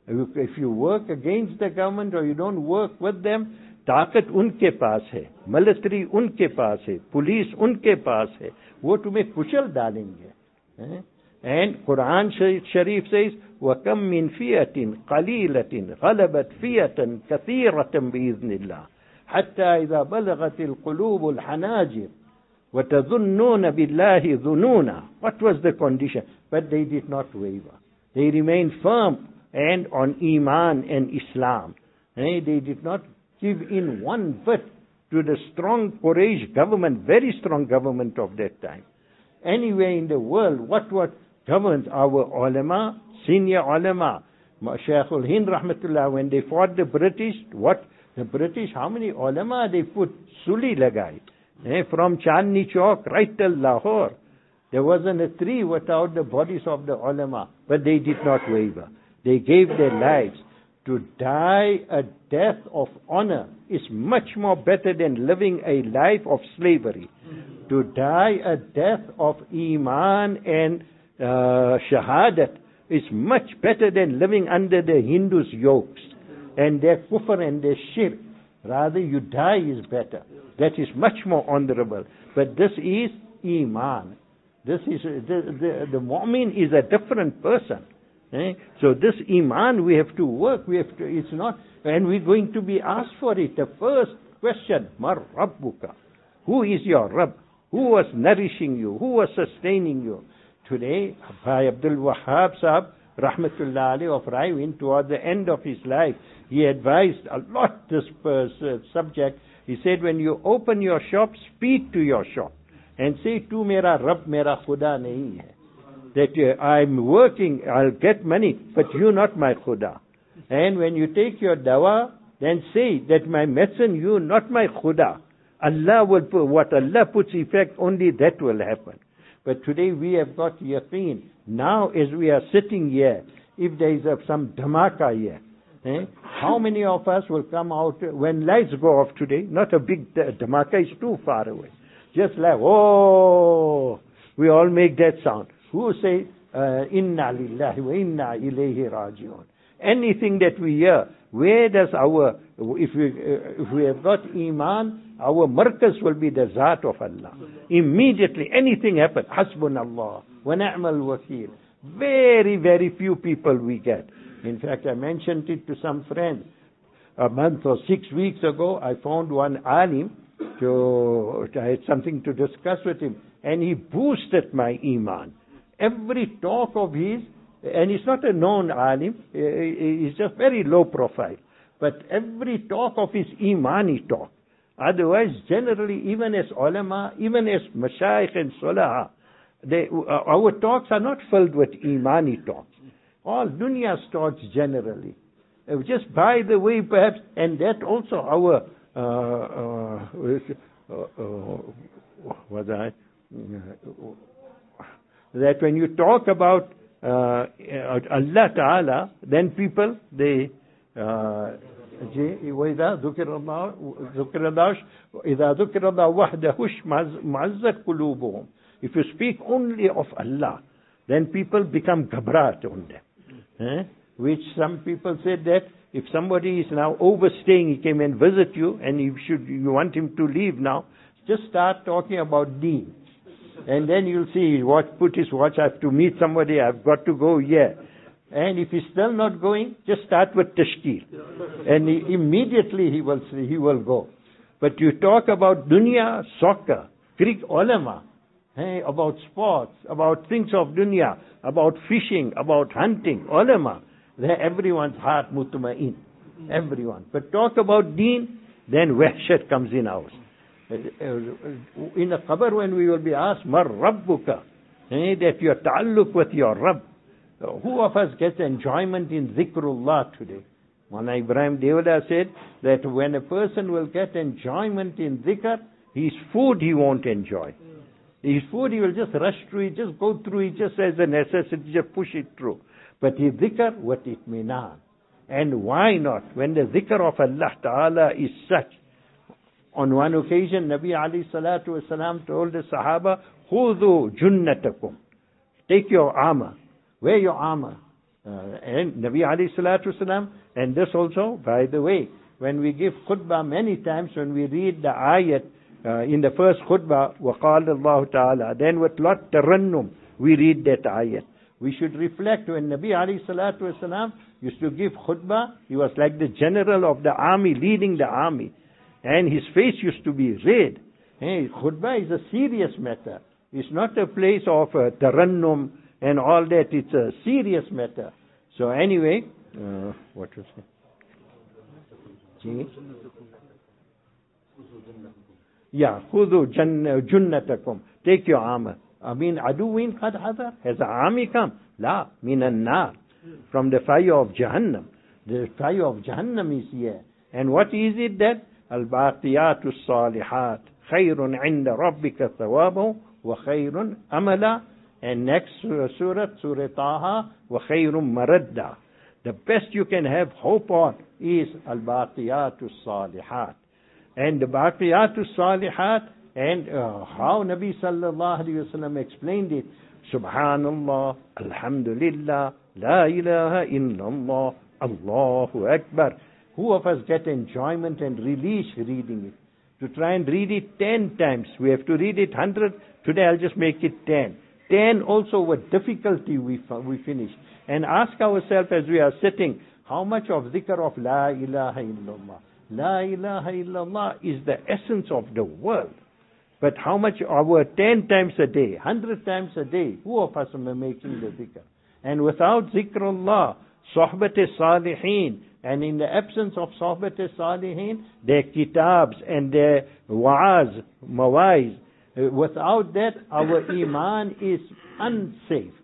If you work against the government or you don't work with them, ताकत उनके पास है, military उनके पास है, police उनके पास है, वो तुम्हें कुचल डालेंगे. And Quran Sharif says, وَكَمْ مِنْ فِيَةٍ قَلِيلَةٍ غَلَبَتْ فِيَةً كَثِيرَةً بِإِذْنِ اللَّهِ حَتَّى إِذَا بَلَغَتِ الْقُلُوبُ الْحَنَاجِرَ وَتَظُنُّونَ بِاللَّهِ ظُنُونًا. What was the condition? But they did not waver. They remained firm and on Iman and Islam. They did not give in one bit to the strong Quraysh government, very strong government of that time. Anywhere in the world, what what governs? Our ulama, senior ulama, Shaykh al-Hind rahmatullah, when they fought the British, what? The British, how many ulama they put suli lagai? Eh, from Chandni Chowk right till Lahore. There wasn't a tree without the bodies of the ulama, but they did not waver. They gave their lives. To die a death of honor is much more better than living a life of slavery. To die a death of Iman and uh, Shahadat is much better than living under the Hindus' yokes and their kufr and their shirk. Rather, you die is better. That is much more honorable. But this is Iman. This is the, the, the mu'min is a different person. Eh? So this Iman we have to work, we have to, it's not, and we're going to be asked for it. The first question, Mar Rabbuka? Who is your Rabb? Who was nourishing you? Who was sustaining you? Today, Bhai Abdul Wahab Sahab, Rahmatullah Ali of Raiwind, toward the end of his life, he advised a lot this uh, subject. He said, when you open your shop, speak to your shop and say, Tu mera Rabb, mera Khuda nahi hai. That uh, I'm working, I'll get money, but you're not my Khuda. And when you take your dawa, then say that my medicine, you're not my Khuda. Allah will put, what Allah puts effect, only that will happen. But today we have got yaqeen. Now as we are sitting here, if there is a, some dhamaka here, eh, how many of us will come out when lights go off today? Not a big dhamaka, is too far away. Just like, oh, we all make that sound. Who say, Inna lillahi wa inna ilayhi raji'un. Anything that we hear, where does our, if we, uh, if we have got Iman, our markaz will be the Zat of Allah. Immediately, anything happens, Hasbunallah, wa ni'mal wakil. Very, very few people we get. In fact, I mentioned it to some friends. A month or six weeks ago, I found one alim, to, I had something to discuss with him, and he boosted my Iman. Every talk of his, and he's not a known alim, he's just very low profile, but every talk of his imani talk. Otherwise, generally, even as ulama, even as mashayikh and sulaha, they, uh, our talks are not filled with imani talks. All dunya talks generally. Uh, just by the way, perhaps, and that also our, uh, uh, uh, uh, what I, uh, that when you talk about uh, Allah Ta'ala, then people, they, وَإِذَا ذُكِرَ اللَّهُ إِذَا ذُكِرَ اللَّهُ وَحْدَهُ مَعَزَّتْ قُلُوبُهُم. If you speak only of Allah, then people become ghabrat on them. Eh? Which some people said that if somebody is now overstaying, he came and visit you, and you should, you want him to leave now, just start talking about deen. And then you'll see, what put his watch, I have to meet somebody, I've got to go here. And if he's still not going, just start with tashkil. And he, immediately he will he will go. But you talk about dunya, soccer, Greek ulama, hey, about sports, about things of dunya, about fishing, about hunting, ulama, there everyone's heart mutma'in. Everyone. But talk about deen, then wahshat comes in ours. In a qabr when we will be asked, Mar Rabbuka, eh, that your ta'alluq with your Rabb. Who of us gets enjoyment in zikrullah today? Mawlana Ibrahim Devada said that when a person will get enjoyment in zikr, his food he won't enjoy. His food he will just rush through it, just go through it, just as a necessity, just push it through. But his zikr, what it minan. And why not? When the zikr of Allah Ta'ala is such. On one occasion, Nabi alayhi salatu wasalam told the Sahaba, Khudhu junnatakum. Take your armor. Wear your armor. Uh, and Nabi alayhi salatu wasalam, and this also, by the way, when we give khutbah many times, when we read the ayat uh, in the first khutbah, وَقَالَ اللَّهُ تَعَالَى, then with lot tarannum, we read that ayat. We should reflect when Nabi alayhi salatu wasalam used to give khutbah, he was like the general of the army, leading the army. And his face used to be red. Hey, khutbah is a serious matter. It's not a place of uh, tarannum and all that. It's a serious matter. So anyway, uh, what was it? Yeah, khudhu junnatakum. Take your armor. I mean, aduwin qad hadar. Has the army come? La, minan nar. From the fire of Jahannam. The fire of Jahannam is here. And what is it that? Al-baqiyatu salihat. Khayrun inda rabbika thawabu wa khayrun amala. And next surah, Surah Taha, wa khayrun maradda. The best you can have hope on is Al-baqiyatu salihat. And the baqiyatu salihat, and uh, how Nabi sallallahu alayhi wa sallam explained it. Subhanallah, Alhamdulillah, La ilaha illallah, Allahu Akbar. Who of us get enjoyment and relish reading it? To try and read it ten times. We have to read it hundred. Today I'll just make it ten. Ten also with difficulty we, we finish. And ask ourselves as we are sitting, how much of dhikr of La ilaha illallah? La ilaha illallah is the essence of the world. But how much our ten times a day, hundred times a day, who of us are making the dhikr? And without zikrullah, sohbat-e-salihin, and in the absence of sohbat-e-salihin, their kitabs and their wa'az, mawaiz, without that, our iman is unsafe.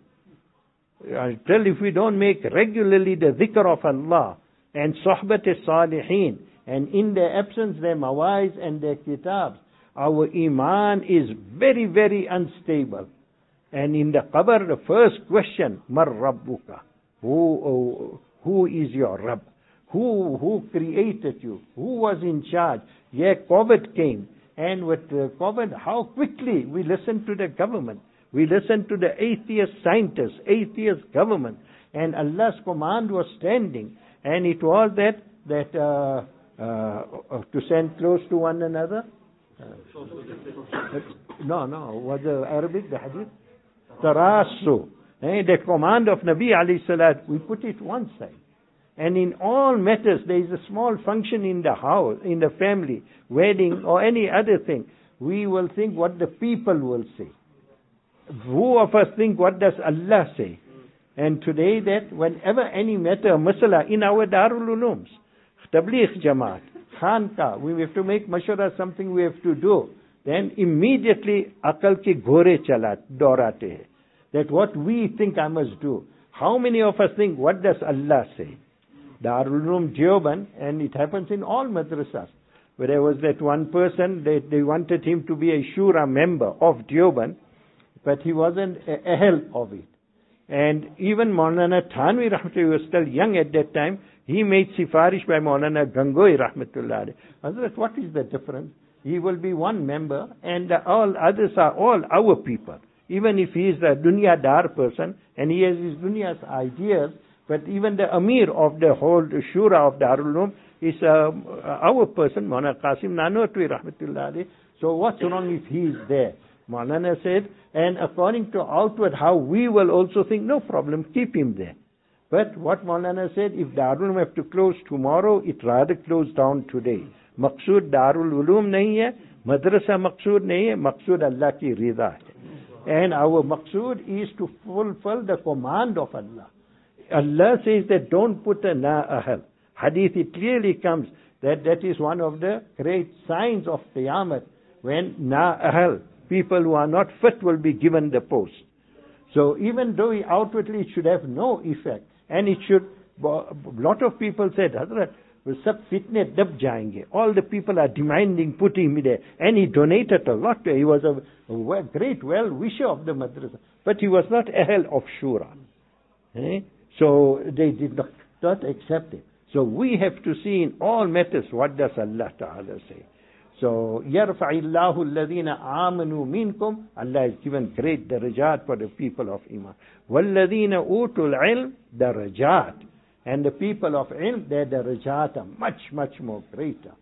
I tell you, if we don't make regularly the dhikr of Allah and sohbat-e-salihin, and in their absence their mawaiz and their kitabs, our iman is very, very unstable. And in the qabr, the first question, Mar Rabbuka? Who, oh, who is your Rabb? Who, who created you? Who was in charge? Yeah, COVID came. And with uh, COVID, how quickly we listened to the government. We listened to the atheist scientists, atheist government. And Allah's command was standing. And it was that, that uh, uh, to stand close to one another. Uh, no, no. Was the Arabic, the hadith? Tarasu. Eh, the command of Nabi alayhi salat, we put it one side. And in all matters, there is a small function in the house, in the family, wedding or any other thing. We will think what the people will say. Who of us think what does Allah say? And today that whenever any matter, masala in our Darul Ulooms, Tabligh Jamaat, Khanka, we have to make mashwara something we have to do. Then immediately akal ki ghore chalat, dorate hai. That what we think I must do. How many of us think, what does Allah say? Darul Uloom Deoband, and it happens in all madrasas. Where there was that one person, they, they wanted him to be a shura member of Deoband, but he wasn't a ahl of it. And even Maulana Thanvi Rahmatullah was still young at that time, he made sifarish by Maulana Gangoi Rahmatullah. Hazrat, what is the difference? He will be one member, and all others are all our people. Even if he is a dunyadar person, and he has his dunya's ideas, but even the Amir of the whole Shura of Darul Uloom is uh, our person, Maulana Qasim Nanotwi Rahmatullah. So what's wrong if he is there? Maulana said, and according to outward how we will also think, no problem, keep him there. But what Maulana said, if Darul Uloom have to close tomorrow, it rather close down today. Maqsood Darul Uloom nahi hai, madrasa maqsood nahi hai, maqsood Allah ki rida hai. And our maqsood is to fulfill the command of Allah. Allah says that don't put a na ahal. Hadith, it clearly comes that that is one of the great signs of Qiyamah, when na ahal, people who are not fit will be given the post. So even though outwardly it should have no effect, and it should, a lot of people said, Hazrat, sab fitne dab jayenge. All the people are demanding putting me there. And he donated a lot. He was a, a great well-wisher of the madrasa. But he was not ahl of shura. Eh? So they did not, not accept it. So we have to see in all matters, what does Allah Ta'ala say? So, يَرْفَعِ اللَّهُ الَّذِينَ آمَنُوا مِنْكُمْ, Allah has given great darajat for the people of Iman. وَالَّذِينَ أُوتُوا الْعِلْمِ darajat. And the people of ilm, their darajat are much, much more greater.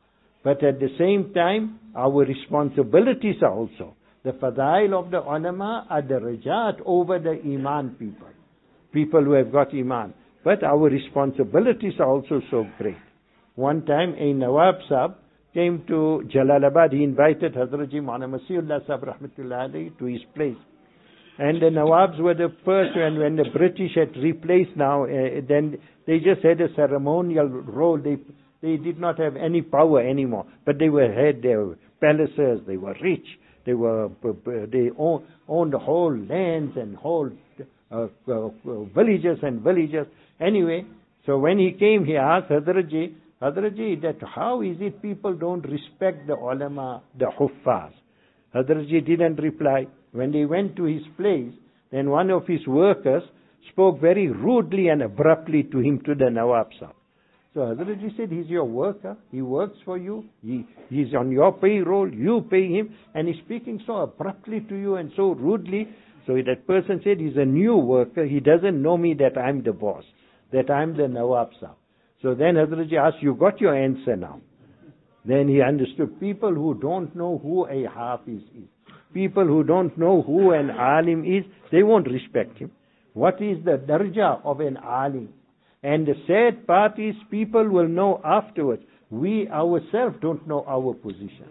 But at the same time, our responsibilities are also. The fadail of the ulama are darajat over the Iman people. People who have got Iman. But our responsibilities are also so great. One time, a Nawab Sahib came to Jalalabad. He invited Hazrat Ji Maulana Masihullah Sahib Rahmatullah Alayhi to his place. And the Nawabs were the first, and when the British had replaced now, uh, then they just had a ceremonial role. They they did not have any power anymore. But they were had their palaces. They were rich. They were they owned, owned whole lands and whole uh, uh, villages and villages. Anyway, so when he came, he asked Hazrat Ji, Hazrat Ji, that how is it people don't respect the ulama, the huffaz? Hazrat Ji didn't reply. When they went to his place, then one of his workers spoke very rudely and abruptly to him, to the Nawab Sahib. So Hazrat Ji said, he's your worker, he works for you, he, he's on your payroll, you pay him, and he's speaking so abruptly to you and so rudely. So that person said, he's a new worker, he doesn't know me that I'm the boss, that I'm the Nawab Sahib. So then Hazrat Ji asked, you got your answer now. Then he understood, people who don't know who a Hafiz is, people who don't know who an alim is, they won't respect him. What is the darja of an alim? And the sad part is, people will know afterwards. We ourselves don't know our position.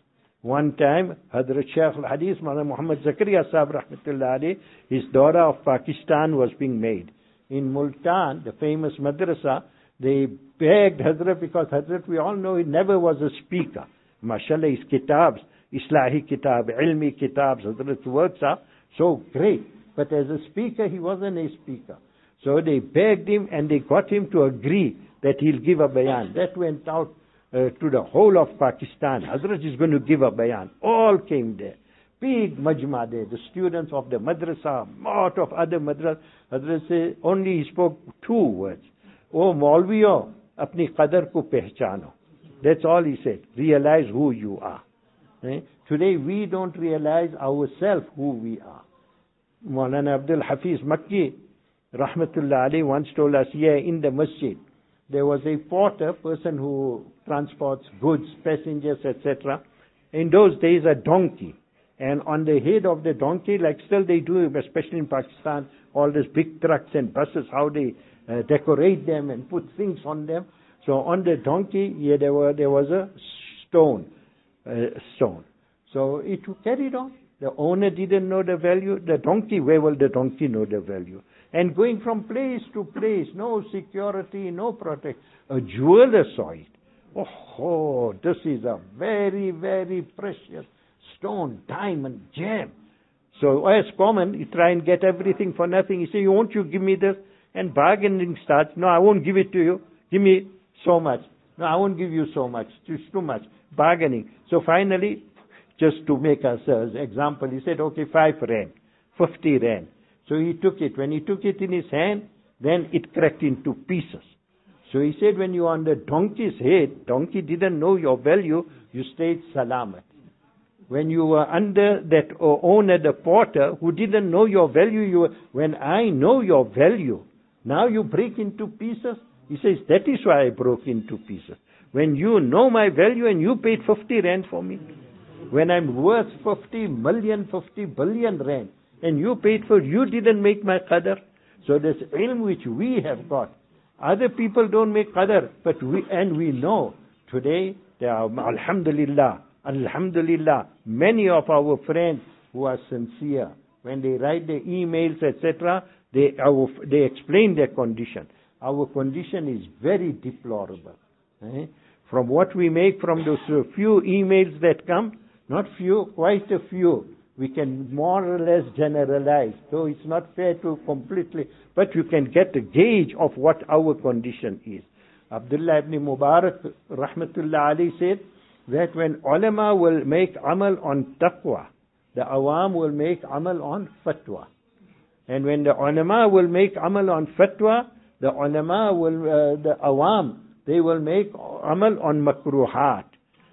One time, Hadrat Shaykh al-Hadith, Maulana Muhammad Zakaria Sahib Rahmatullah Alayhi, his daughter of Pakistan was being made. In Multan, the famous madrasa, they begged Hazrat, because Hazrat, we all know, he never was a speaker. MashaAllah, his kitabs, Islahi kitab, ilmi kitabs, Hazrat's works are so great. But as a speaker, he wasn't a speaker. So they begged him and they got him to agree that he'll give a bayan. That went out uh, to the whole of Pakistan. Hazrat is going to give a bayan. All came there. Big majma there. The students of the madrasa, lot of other madrasa. Hazrat said, only he spoke two words. Oh, Maulviyo, apni qadar ko pehchano. That's all he said. Realize who you are. Eh? Today we don't realize ourselves who we are. Maulana Abdul Hafiz Makki Rahmatullah Ali once told us, here in the masjid, there was a porter, person who transports goods, passengers, et cetera. In those days, a donkey. And on the head of the donkey, like still they do, especially in Pakistan, all these big trucks and buses, how they uh, decorate them and put things on them. So on the donkey, yeah, there were there was a stone, uh, stone. So it carried on. The owner didn't know the value. The donkey, where will the donkey know the value? And going from place to place, no security, no protection. A jeweler saw it. Oh, oh, this is a very, very precious stone, diamond, gem. So as common, you try and get everything for nothing. You say, won't you give me this? And bargaining starts. No, I won't give it to you. Give me so much. No, I won't give you so much. It's too much. Bargaining. So finally, just to make us an example, he said, okay, five rand, fifty rand. So he took it. When he took it in his hand, then it cracked into pieces. So he said, when you are on the donkey's head, donkey didn't know your value, you stayed salamat. When you were under that owner, the porter, who didn't know your value, you were, when I know your value, now you break into pieces. He says, that is why I broke into pieces. When you know my value and you paid fifty rand for me. When I'm worth fifty million, fifty billion rand, and you paid for, you didn't make my qadr. So this ilm which we have got, other people don't make qadr, but we, and we know, today, there are, alhamdulillah, alhamdulillah, many of our friends who are sincere, when they write their emails, et cetera, they, our, they explain their condition. Our condition is very deplorable. Eh? From what we make from those few emails that come, not few, quite a few, we can more or less generalize. So it's not fair to completely, but you can get a gauge of what our condition is. Abdullah ibn Mubarak, rahmatullah alayhi, said that when ulama will make amal on taqwa, the awam will make amal on fatwa. And when the ulama will make amal on fatwa, the ulama will, uh, the awam, they will make amal on makruhat.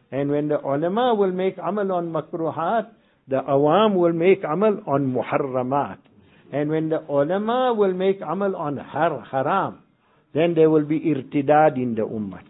And when the ulama will make amal on makruhat, the awam will make amal on muharramat. And when the ulama will make amal on har haram, then there will be irtidad in the ummah.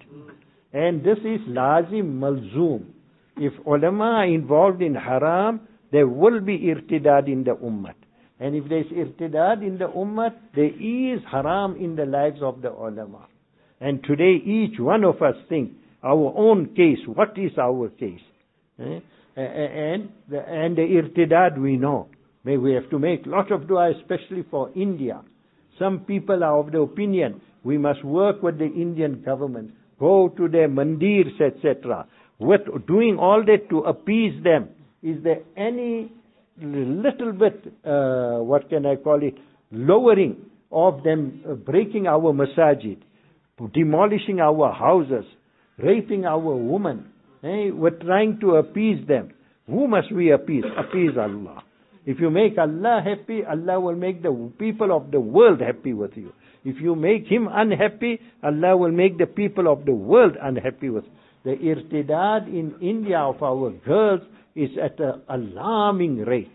And this is lazim malzoom. If ulama are involved in haram, there will be irtidad in the ummah. And if there is irtidad in the ummah, there is haram in the lives of the ulama. And today each one of us think, our own case, what is our case? Eh? And, the, and the irtidad we know. May we have to make lot of dua, especially for India. Some people are of the opinion, we must work with the Indian government, go to their mandirs, et cetera. With doing all that to appease them, is there any little bit, uh, what can I call it, lowering of them, uh, breaking our masajid, demolishing our houses, raping our women? Eh? We're trying to appease them. Who must we appease? Appease Allah. If you make Allah happy, Allah will make the people of the world happy with you. If you make Him unhappy, Allah will make the people of the world unhappy with you. The irtidad in India of our girls is at an alarming rate.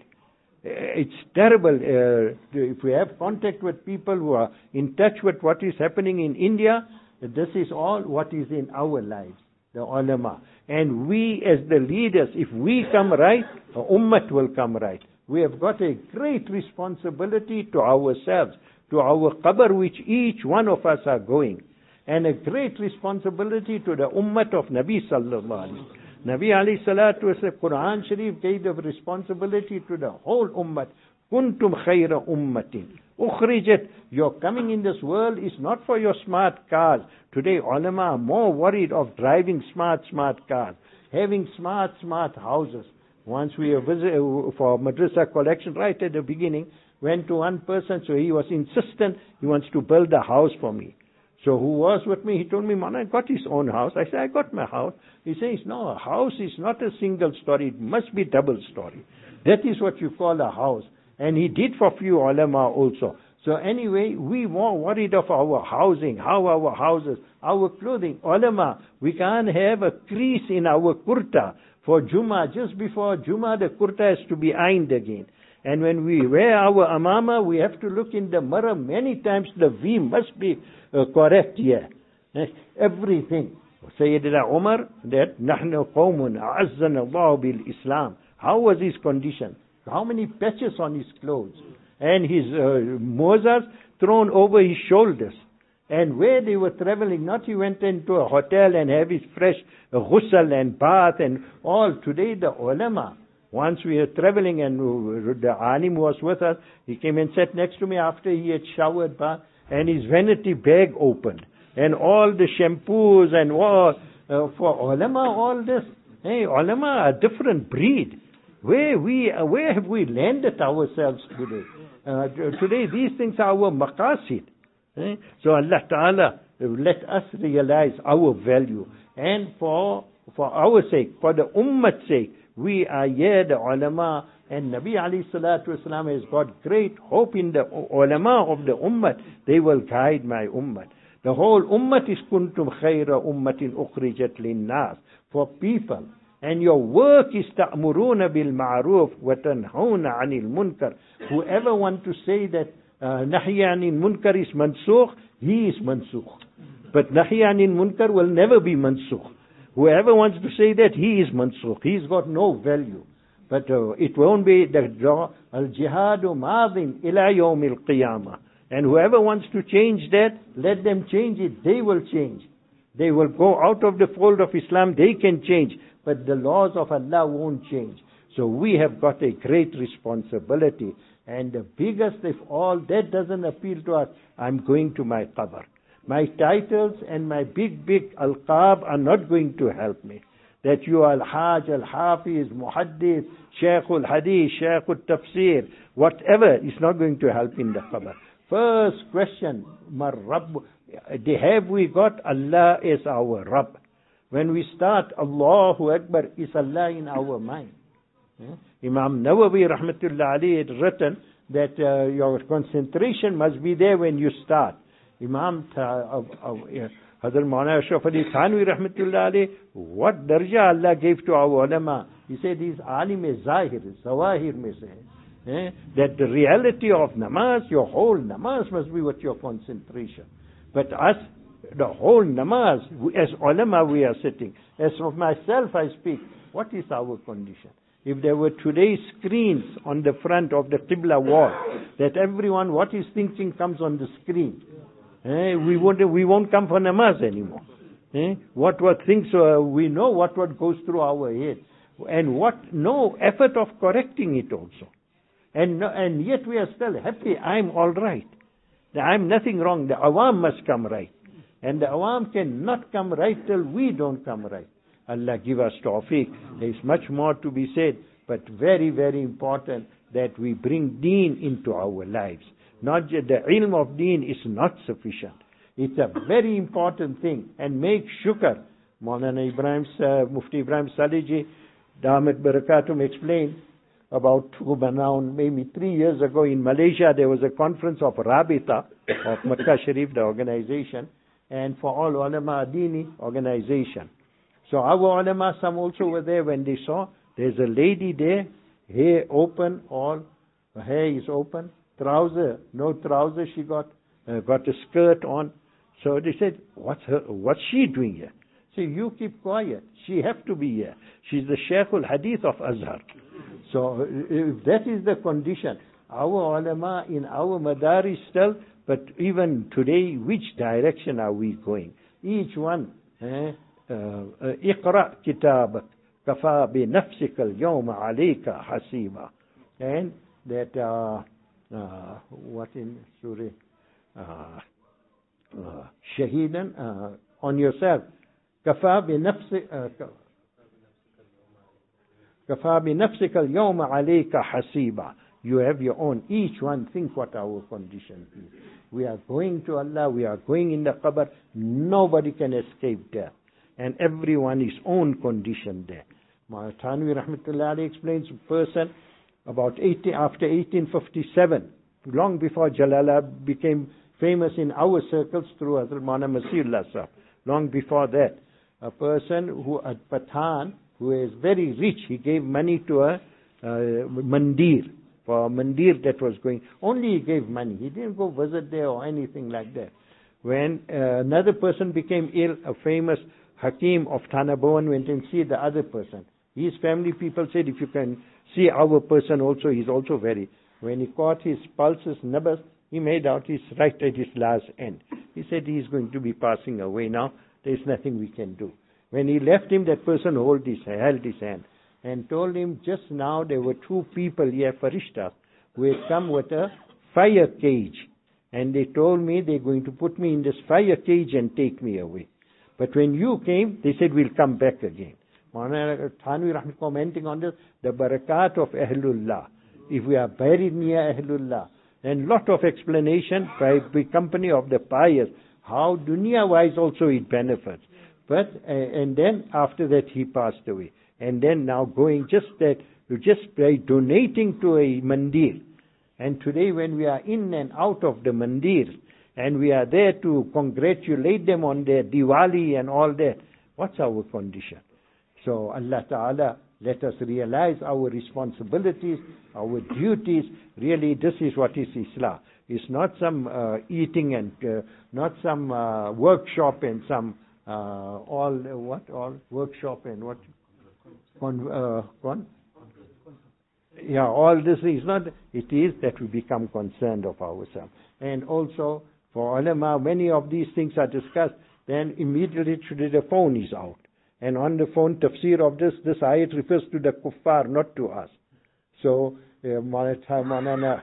It's terrible. Uh, if we have contact with people who are in touch with what is happening in India, this is all what is in our lives, the ulama. And we as the leaders, if we come right, the ummah will come right. We have got a great responsibility to ourselves, to our qabr which each one of us are going. And a great responsibility to the ummah of Nabi sallallahu alaihi wasallam. Nabi alayhi salatu wasallam, Quran Sharif gave the responsibility to the whole ummah. Kuntum khayra ummatin. Ukhrijat. Your coming in this world is not for your smart cars. Today ulama are more worried of driving smart, smart cars, having smart, smart houses. Once we visited for madrasa collection right at the beginning, went to one person, so he was insistent, he wants to build a house for me. So who was with me, he told me, man, I got his own house. I said, I got my house. He says, no, a house is not a single story, it must be double story. That is what you call a house. And he did for few ulama also. So anyway, we more worried of our housing, how our houses, our clothing. Ulama, we can't have a crease in our kurta. For Jummah, just before Jummah, the kurta has to be ironed again. And when we wear our amama, we have to look in the mirror many times. The V must be uh, correct here. Everything. Sayyidina Umar, that نحن قوم أعزنا الله بالإسلام. How was his condition? How many patches on his clothes? And his uh, mozas thrown over his shoulders. And where they were traveling, not he went into a hotel and have his fresh uh, ghusl and bath and all. Today the ulama, once we were traveling and uh, the alim was with us, he came and sat next to me after he had showered bath, and his vanity bag opened. And all the shampoos and all, uh, for ulama, all this. Hey, ulama are a different breed. Where we, uh, where have we landed ourselves today? Uh, today these things are our maqasid. Eh? So Allah Ta'ala, let us realize our value. And for for our sake, for the ummah's sake, we are here, the ulama, and Nabi alayhi salatu wasalam has got great hope in the ulama of the ummah. They will guide my ummah. The whole ummah is kuntum khayra ummatin ukhrijat linnas, for people. And your work is ta'muruna bil ma'ruf wa tanhauna 'anil munkar. Whoever want to say that uh, nahy 'anil munkar is mansukh, he is mansukh. But nahy 'anil munkar will never be mansukh. Whoever wants to say that, he is mansukh. He's got no value. But uh, it won't be the al-jihadu madin ila yawmil qiyamah. And whoever wants to change that, let them change it. They will change. They will go out of the fold of Islam. They can change. But the laws of Allah won't change. So we have got a great responsibility. And the biggest of all, that doesn't appeal to us. I'm going to my qabr. My titles and my big, big alqab are not going to help me. That you are al-hajj, al-hafiz, muhaddith, shaykh al-hadith, shaykh al-tafsir, whatever is not going to help in the qabr. First question, Mar Rabb, have we got Allah as our Rabb? When we start, Allahu Akbar, is Allah in our mind? Eh? Imam Nawawi rahmatullah alayhi had written that uh, your concentration must be there when you start. Imam uh, uh, uh, Hazrat Maulana Ashraf Ali Thanvi Rahmatullah alayh, what darja Allah gave to our ulama. He said, these alim e zahir, zawahir mein se hai. Eh? That the reality of namaz, your whole namaz must be what your concentration. But us, the whole namaz, as ulama we are sitting. As of myself I speak, what is our condition? If there were today screens on the front of the Qibla wall, that everyone, what is thinking comes on the screen. Eh, we won't, we won't come for namaz anymore. Eh, what what things, uh, we know what what goes through our head. And what, no effort of correcting it also. And, no, and yet we are still happy, I'm alright. I'm nothing wrong, the awam must come right. And the awam cannot come right till we don't come right. Allah give us tawfiq. There is much more to be said, but very, very important that we bring deen into our lives. Not just the ilm of deen is not sufficient. It's a very important thing. And make shukr. Maulana Ibrahim, uh, Mufti Ibrahim Saliji, Damat Barakatum explained about around maybe three years ago in Malaysia, there was a conference of Rabita of Makkah Sharif, the organization, and for all ulama dini organization. So our ulama, some also were there when they saw, there's a lady there, hair open, all, her hair is open, trouser, no trouser she got, uh, got a skirt on. So they said, what's her, what's she doing here? So you keep quiet, she have to be here. She's the Shaykhul Hadith of Azhar. So if that is the condition, our ulama in our madaris still, but even today, which direction are we going? Each one, eh, اقرأ كتابك كفى بنفسك اليوم عليك حسيبا. And that, uh, uh, what in Surah? Uh, uh, shahidan, uh, on yourself. كفى بنفسك كفى بنفسك اليوم عليك حسيبا. You have your own. Each one think what our condition is. We are going to Allah, we are going in the qabr. Nobody can escape death. And everyone his own condition there. Thanvi Rahmatullah alayhi explains a person about eighty, after eighteen fifty-seven, long before Jalala became famous in our circles through Hazrat Maulana Masihullah Sahib. Long before that, a person who at Pathan, who is very rich, he gave money to a uh, mandir, for a mandir that was going. Only he gave money. He didn't go visit there or anything like that. When uh, another person became ill, a famous Hakim of Thana Bhawan went and see the other person. His family people said, if you can see our person also, he's also very. When he caught his pulses, nabas, he made out he's right at his last end. He said he's going to be passing away now. There's nothing we can do. When he left him, that person held his, held his hand and told him, just now there were two people here, Farishtas, who had come with a fire cage. And they told me they're going to put me in this fire cage and take me away. But when you came, they said, we'll come back again. Maulana Thanvi Rahmat commenting on this, the barakat of Ahlullah. If we are buried near Ahlullah, and lot of explanation by the company of the pious, how dunya-wise also it benefits. But, uh, and then after that he passed away. And then now going just that, just by donating to a mandir. And today when we are in and out of the mandir, and we are there to congratulate them on their Diwali and all that, what's our condition? So Allah Ta'ala, let us realize our responsibilities, our duties. Really, this is what is Islam. It's not some uh, eating and uh, not some uh, workshop and some uh, all uh, what all workshop and what con, uh, con? Yeah, all this is not. It is that we become concerned of ourselves, and also for ulama, many of these things are discussed. Then immediately today the phone is out. And on the phone, tafsir of this, this ayat refers to the kuffar, not to us. So, Maulana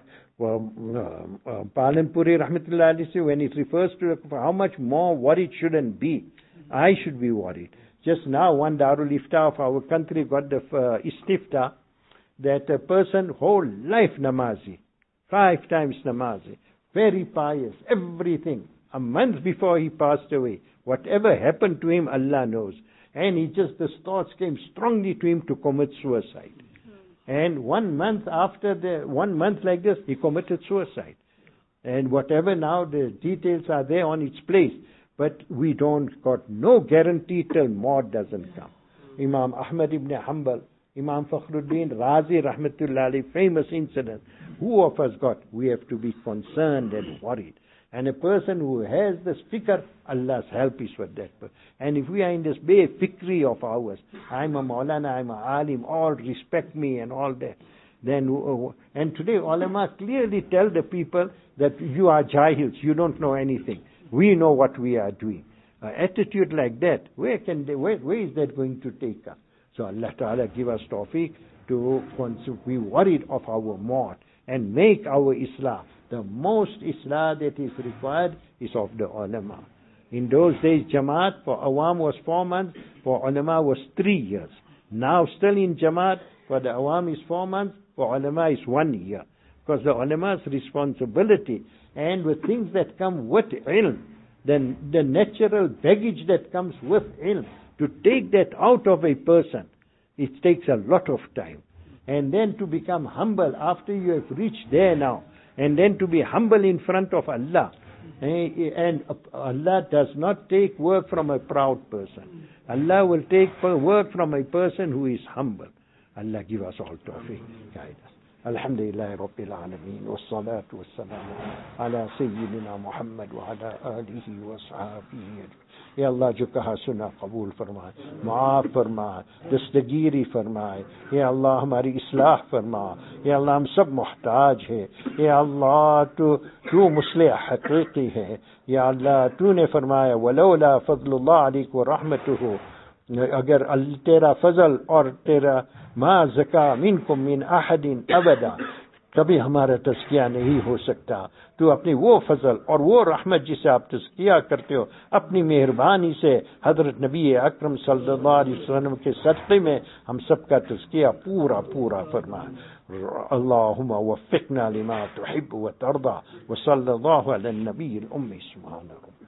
Palanpuri Rahmatullah alayhi, when it refers to the kuffar, how much more worried shouldn't be? I should be worried. Just now, one Darul Ifta of our country got the uh, istifta that a person whole life namazi, five times namazi, very pious, everything. A month before he passed away, whatever happened to him, Allah knows. And he just, the thoughts came strongly to him to commit suicide. And one month after the, one month like this, he committed suicide. And whatever now, the details are there on its place. but we don't got no guarantee till maut doesn't come. Imam Ahmad ibn Hanbal, Imam Fakhruddin Razi rahmatullah alayhi, famous incident. Who of us got? We have to be concerned and worried. And a person who has this fikr, Allah's help is with that person. And if we are in this bay fikri of ours, I'm a Maulana, I'm a Alim, all respect me and all that, then, uh, and today ulama clearly tell the people that you are jahils, you don't know anything. We know what we are doing. Uh, attitude like that, where can they, where, where is that going to take us? So Allah Ta'ala give us tawfiq to be worried of our maut and make our Islah. The most Islah that is required is of the ulama. In those days, Jamaat for Awam was four months, for ulama was three years. Now still in Jamaat, for the Awam is four months, for ulama is one year. Because the ulama's responsibility, and with things that come with ilm, then the natural baggage that comes with ilm, to take that out of a person, it takes a lot of time. And then to become humble after you have reached there now, and then to be humble in front of Allah. And Allah does not take work from a proud person. Allah will take work from a person who is humble. Allah give us all tawfiq, guide us. Alhamdulillah Rabbil Alameen, wassalatu wassalamu ala Sayyidina Muhammad wa ala alihi wa sahbihi. Ya Allah, jo kaha suna qabul farmaए, maaf farmaए, दस्तगीरी फरमाए. या अल्लाह हमारी इस्लाह फरमा. या अल्लाह हम सब मोहताज है. या अल्लाह तू तू मुस्लिह हकीकी है. या अल्लाह तूने फरमाया वलौला फज़लुल्लाह अलैक व रहमतुहु, अगर तेरा फजल और तेरा मा ज़का मिनकुम मिन अहदिन अबदा, कभी हमारा तज़किया नहीं हो सकता. तो अपनी वो फजल और वो रहमत जिसे आप तज़किया करते हो, अपनी मेहरबानी से हजरत नबी अकरम सल्लल्लाहु अलैहि वसल्लम के सदक़े में हम सबका तज़किया पूरा पूरा फरमा. अल्लाहुम्मा वफ़िक़ना लिमा तुहिब्बु व तर्दा व सल्लल्लाहु अला नबील उम्मी सुब्हान रब्बिक.